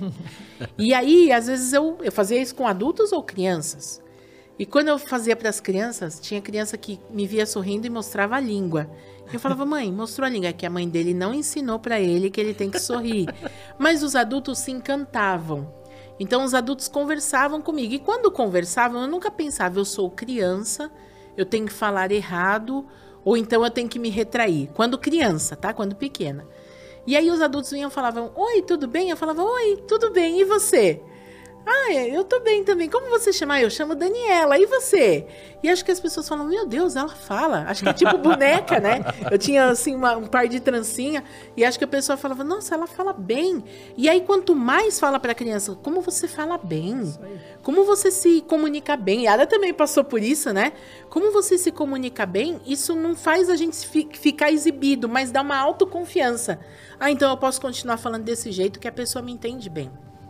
E aí, às vezes, eu, eu fazia isso com adultos ou crianças. E quando eu fazia para as crianças, tinha criança que me via sorrindo e mostrava a língua. Eu falava, mãe, mostrou a língua, que a mãe dele não ensinou para ele que ele tem que sorrir. Mas os adultos se encantavam. Então, os adultos conversavam comigo. E quando conversavam, eu nunca pensava, eu sou criança, eu tenho que falar errado, ou então eu tenho que me retrair. Quando criança, tá? Quando pequena. E aí os adultos vinham e falavam, oi, tudo bem? Eu falava, oi, tudo bem, e você? Ah, eu tô bem também. Como você chama? Eu chamo Daniela. E você? E acho que as pessoas falam, meu Deus, ela fala. Acho que é tipo boneca, né? Eu tinha, assim, uma, um par de trancinha. E acho que a pessoa falava, nossa, ela fala bem. E aí, quanto mais fala pra criança, como você fala bem? Como você se comunica bem? E ela também passou por isso, né? Como você se comunica bem, isso não faz a gente fi- ficar exibido, mas dá uma autoconfiança. Ah, então eu posso continuar falando desse jeito que a pessoa me entende bem.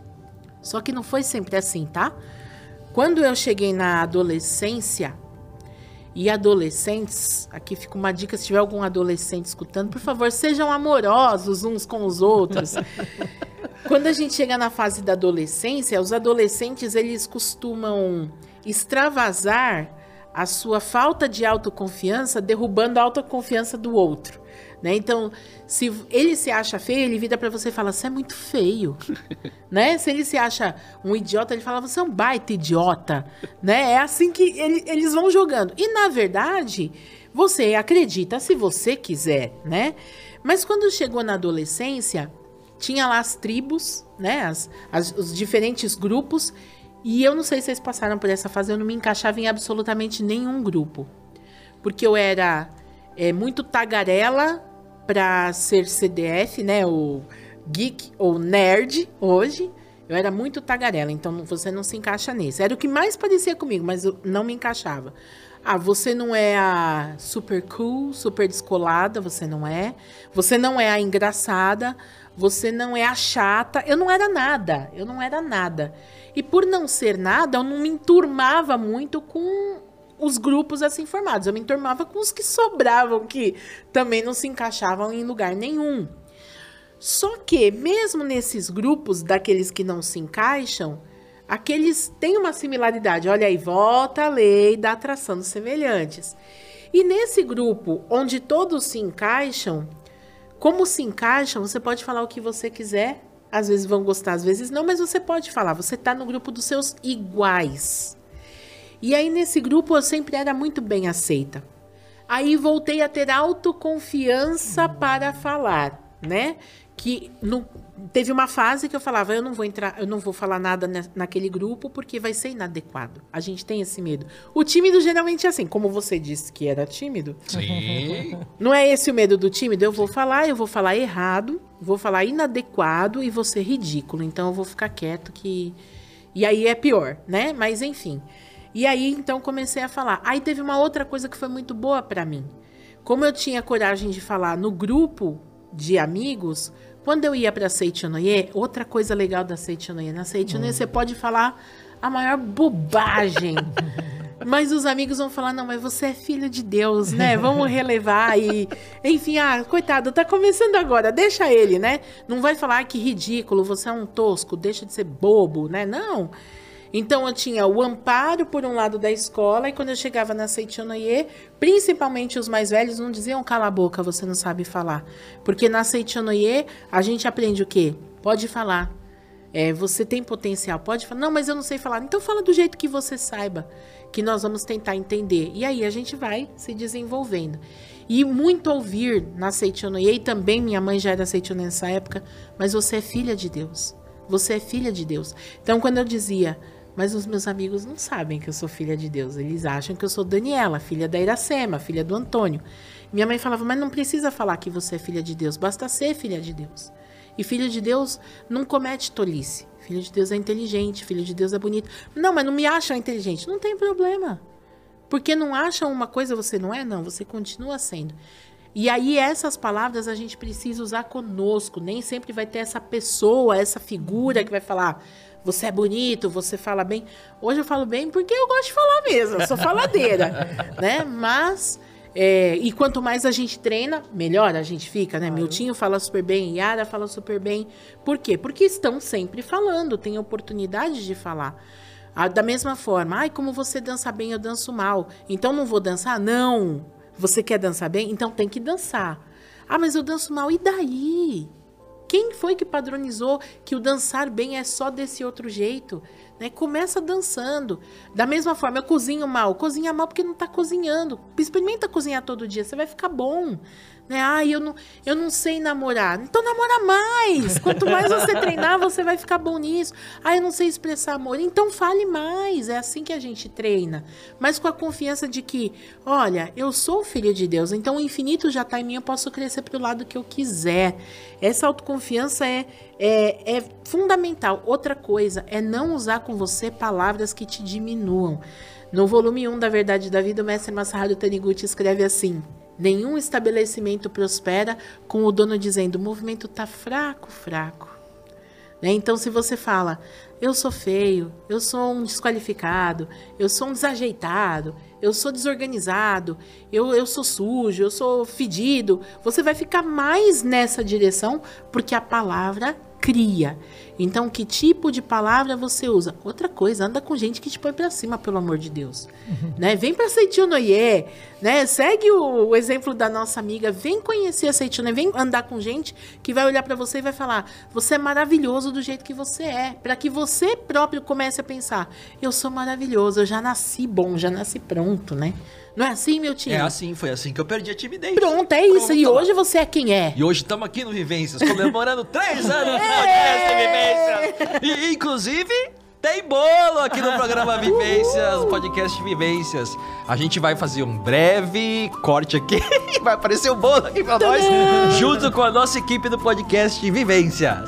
Só que não foi sempre assim, tá? Quando eu cheguei na adolescência, E adolescentes, aqui fica uma dica, se tiver algum adolescente escutando, por favor, sejam amorosos uns com os outros. Quando a gente chega na fase da adolescência, os adolescentes, eles costumam extravasar a sua falta de autoconfiança, derrubando a autoconfiança do outro, né? Então, se ele se acha feio, ele vira pra você e fala, você é muito feio, né? Se ele se acha um idiota, ele fala, você é um baita idiota, né? É assim que ele, eles vão jogando. E, na verdade, você acredita se você quiser, né? Mas quando chegou na adolescência, tinha lá as tribos, né? As, as, os diferentes grupos. E eu não sei se vocês passaram por essa fase, eu não me encaixava em absolutamente nenhum grupo. Porque eu era é, muito tagarela para ser C D F, né? O geek ou nerd hoje. Eu era muito tagarela, então você não se encaixa nesse. Era o que mais parecia comigo, mas eu não me encaixava. Ah, você não é a super cool, super descolada, você não é. Você não é a engraçada, você não é a chata. Eu não era nada, eu não era nada. E por não ser nada, eu não me enturmava muito com os grupos assim formados. Eu me enturmava com os que sobravam, que também não se encaixavam em lugar nenhum. Só que, mesmo nesses grupos daqueles que não se encaixam, aqueles têm uma similaridade. Olha aí, volta a lei da atração dos semelhantes. E nesse grupo, onde todos se encaixam, como se encaixam, você pode falar o que você quiser. Às vezes vão gostar, às vezes não, mas você pode falar. Você está no grupo dos seus iguais. E aí, nesse grupo, eu sempre era muito bem aceita. Aí, voltei a ter autoconfiança para falar, né? Que no, teve uma fase que eu falava, eu não vou entrar, eu não vou falar nada na, naquele grupo porque vai ser inadequado. A gente tem esse medo. O tímido geralmente é assim, como você disse que era tímido. Sim. Não é esse o medo do tímido? Eu vou falar, eu vou falar errado, vou falar inadequado e vou ser ridículo. Então eu vou ficar quieto que... E aí é pior, né? Mas enfim. E aí então comecei a falar. Aí teve uma outra coisa que foi muito boa pra mim. Como eu tinha coragem de falar no grupo de amigos, quando eu ia pra Seichonoye, outra coisa legal da Seichonoye, na Seichonoye hum. você pode falar a maior bobagem, mas os amigos vão falar, não, mas você é filho de Deus, né, vamos relevar e, enfim, ah, coitado, tá começando agora, deixa ele, né, não vai falar, ah, que ridículo, você é um tosco, deixa de ser bobo, né, não. Então, eu tinha o amparo por um lado da escola, e quando eu chegava na Seichonoye, principalmente os mais velhos não diziam, cala a boca, você não sabe falar. Porque na Seichonoye, a gente aprende o quê? Pode falar. É, você tem potencial, pode falar. Não, mas eu não sei falar. Então, fala do jeito que você saiba, que nós vamos tentar entender. E aí, a gente vai se desenvolvendo. E muito ouvir na Seichonoye, e também minha mãe já era Seichonoye nessa época, mas você é filha de Deus. Você é filha de Deus. Então, quando eu dizia... Mas os meus amigos não sabem que eu sou filha de Deus. Eles acham que eu sou Daniela, filha da Iracema, filha do Antônio. Minha mãe falava, mas não precisa falar que você é filha de Deus. Basta ser filha de Deus. E filho de Deus não comete tolice. Filho de Deus é inteligente, filho de Deus é bonito. Não, mas não me acham inteligente. Não tem problema. Porque não acham uma coisa, você não é? Não, você continua sendo. E aí essas palavras a gente precisa usar conosco. Nem sempre vai ter essa pessoa, essa figura que vai falar... Você é bonito, você fala bem. Hoje eu falo bem porque eu gosto de falar mesmo. Eu sou faladeira, né? Mas, é, e quanto mais a gente treina, melhor a gente fica, né? Claro. Miltinho fala super bem, Yara fala super bem. Por quê? Porque estão sempre falando, tem oportunidade de falar. Ah, da mesma forma, ai, como você dança bem, eu danço mal. Então não vou dançar? Não. Você quer dançar bem? Então tem que dançar. Ah, mas eu danço mal, e daí? Quem foi que padronizou que o dançar bem é só desse outro jeito? Né? Começa dançando. Da mesma forma, eu cozinho mal. Cozinha mal porque não está cozinhando. Experimenta cozinhar todo dia, você vai ficar bom. Né? Ah, eu não, eu não sei namorar. Então namora mais. Quanto mais você treinar, você vai ficar bom nisso. Ah, eu não sei expressar amor. Então fale mais. É assim que a gente treina. Mas com a confiança de que, olha, eu sou filho de Deus, então o infinito já está em mim, eu posso crescer para o lado que eu quiser. Essa autoconfiança é, é, é fundamental. Outra coisa é não usar com você palavras que te diminuam. No volume um da Verdade da Vida, o mestre Masaharu Taniguchi escreve assim: nenhum estabelecimento prospera com o dono dizendo, o movimento tá fraco, fraco. Né? Então, se você fala, eu sou feio, eu sou um desqualificado, eu sou um desajeitado, eu sou desorganizado, eu, eu sou sujo, eu sou fedido, você vai ficar mais nessa direção, porque a palavra cria. Então, que tipo de palavra você usa? Outra coisa, anda com gente que te põe pra cima, pelo amor de Deus. Uhum. Né? Vem pra Seiichi no Ie, né? Segue o, o exemplo da nossa amiga, vem conhecer a Seiichi no Ie, vem andar com gente que vai olhar pra você e vai falar, você é maravilhoso do jeito que você é, pra que você próprio comece a pensar, eu sou maravilhoso, eu já nasci bom, já nasci pronto, né? Não é assim, meu time? É assim, foi assim que eu perdi a timidez. Pronto, é isso. Pronto. E hoje você é quem é. E hoje estamos aqui no Vivências, comemorando três anos de podcast Vivências. E, inclusive, tem bolo aqui no programa Vivências, uh! podcast Vivências. A gente vai fazer um breve corte aqui e vai aparecer o bolo aqui pra nós, junto com a nossa equipe do podcast Vivências.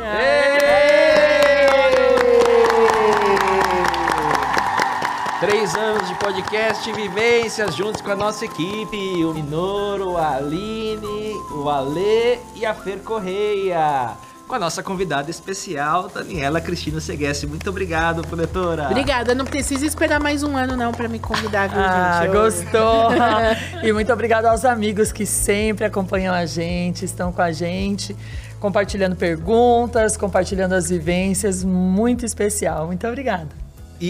Três anos de podcast Vivências, juntos com a nossa equipe, o Minoru, a Aline, o Ale e a Fer Correia. Com a nossa convidada especial, Daniela Cristina Seguesse. Muito obrigado, proletora. Obrigada, não precisa esperar mais um ano não pra me convidar, viu, ah, gente? Ah, gostou. E muito obrigada aos amigos que sempre acompanham a gente, estão com a gente, compartilhando perguntas, compartilhando as vivências. Muito especial. Muito obrigada.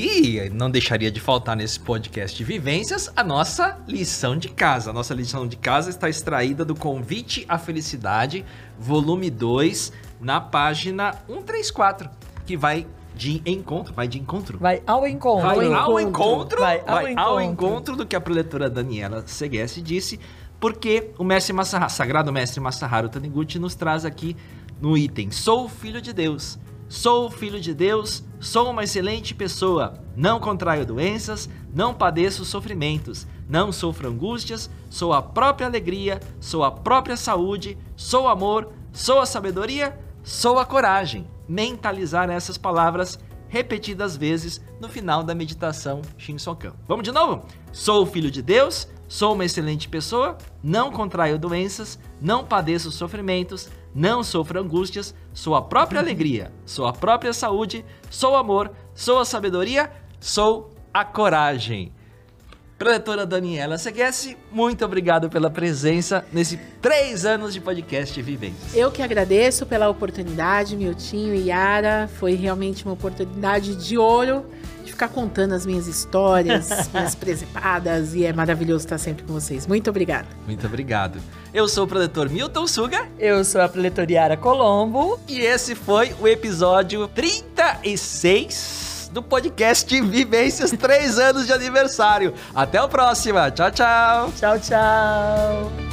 E não deixaria de faltar nesse podcast de Vivências a nossa lição de casa. A nossa lição de casa está extraída do Convite à Felicidade, volume dois, na página cento e trinta e quatro, que vai de encontro, vai de encontro. Vai ao encontro. Vai ao encontro, vai ao, vai encontro. ao encontro do que a proletora Daniela Seguesse disse, porque o mestre Masaharu, sagrado mestre Masaharu Taniguchi nos traz aqui no item, sou filho de Deus. Sou filho de Deus, sou uma excelente pessoa, não contraio doenças, não padeço sofrimentos, não sofro angústias, sou a própria alegria, sou a própria saúde, sou amor, sou a sabedoria, sou a coragem. Mentalizar essas palavras repetidas vezes no final da meditação Shinsokan. Vamos de novo? Sou filho de Deus, sou uma excelente pessoa, não contraio doenças, não padeço sofrimentos, não sofro angústias, sou a própria alegria, sou a própria saúde, sou amor, sou a sabedoria, sou a coragem. Proletora Daniela Seguesse, muito obrigado pela presença nesse três anos de podcast Vivências. Eu que agradeço pela oportunidade, Miltinho e Yara. Foi realmente uma oportunidade de ouro de ficar contando as minhas histórias, minhas presepadas, e é maravilhoso estar sempre com vocês. Muito obrigada. Muito obrigado. Eu sou o preletor Milton Suga. Eu sou a preletora Yara Colombo. E esse foi o episódio trinta e seis do podcast Vivências, três anos de aniversário. Até a próxima. Tchau, tchau. Tchau, tchau.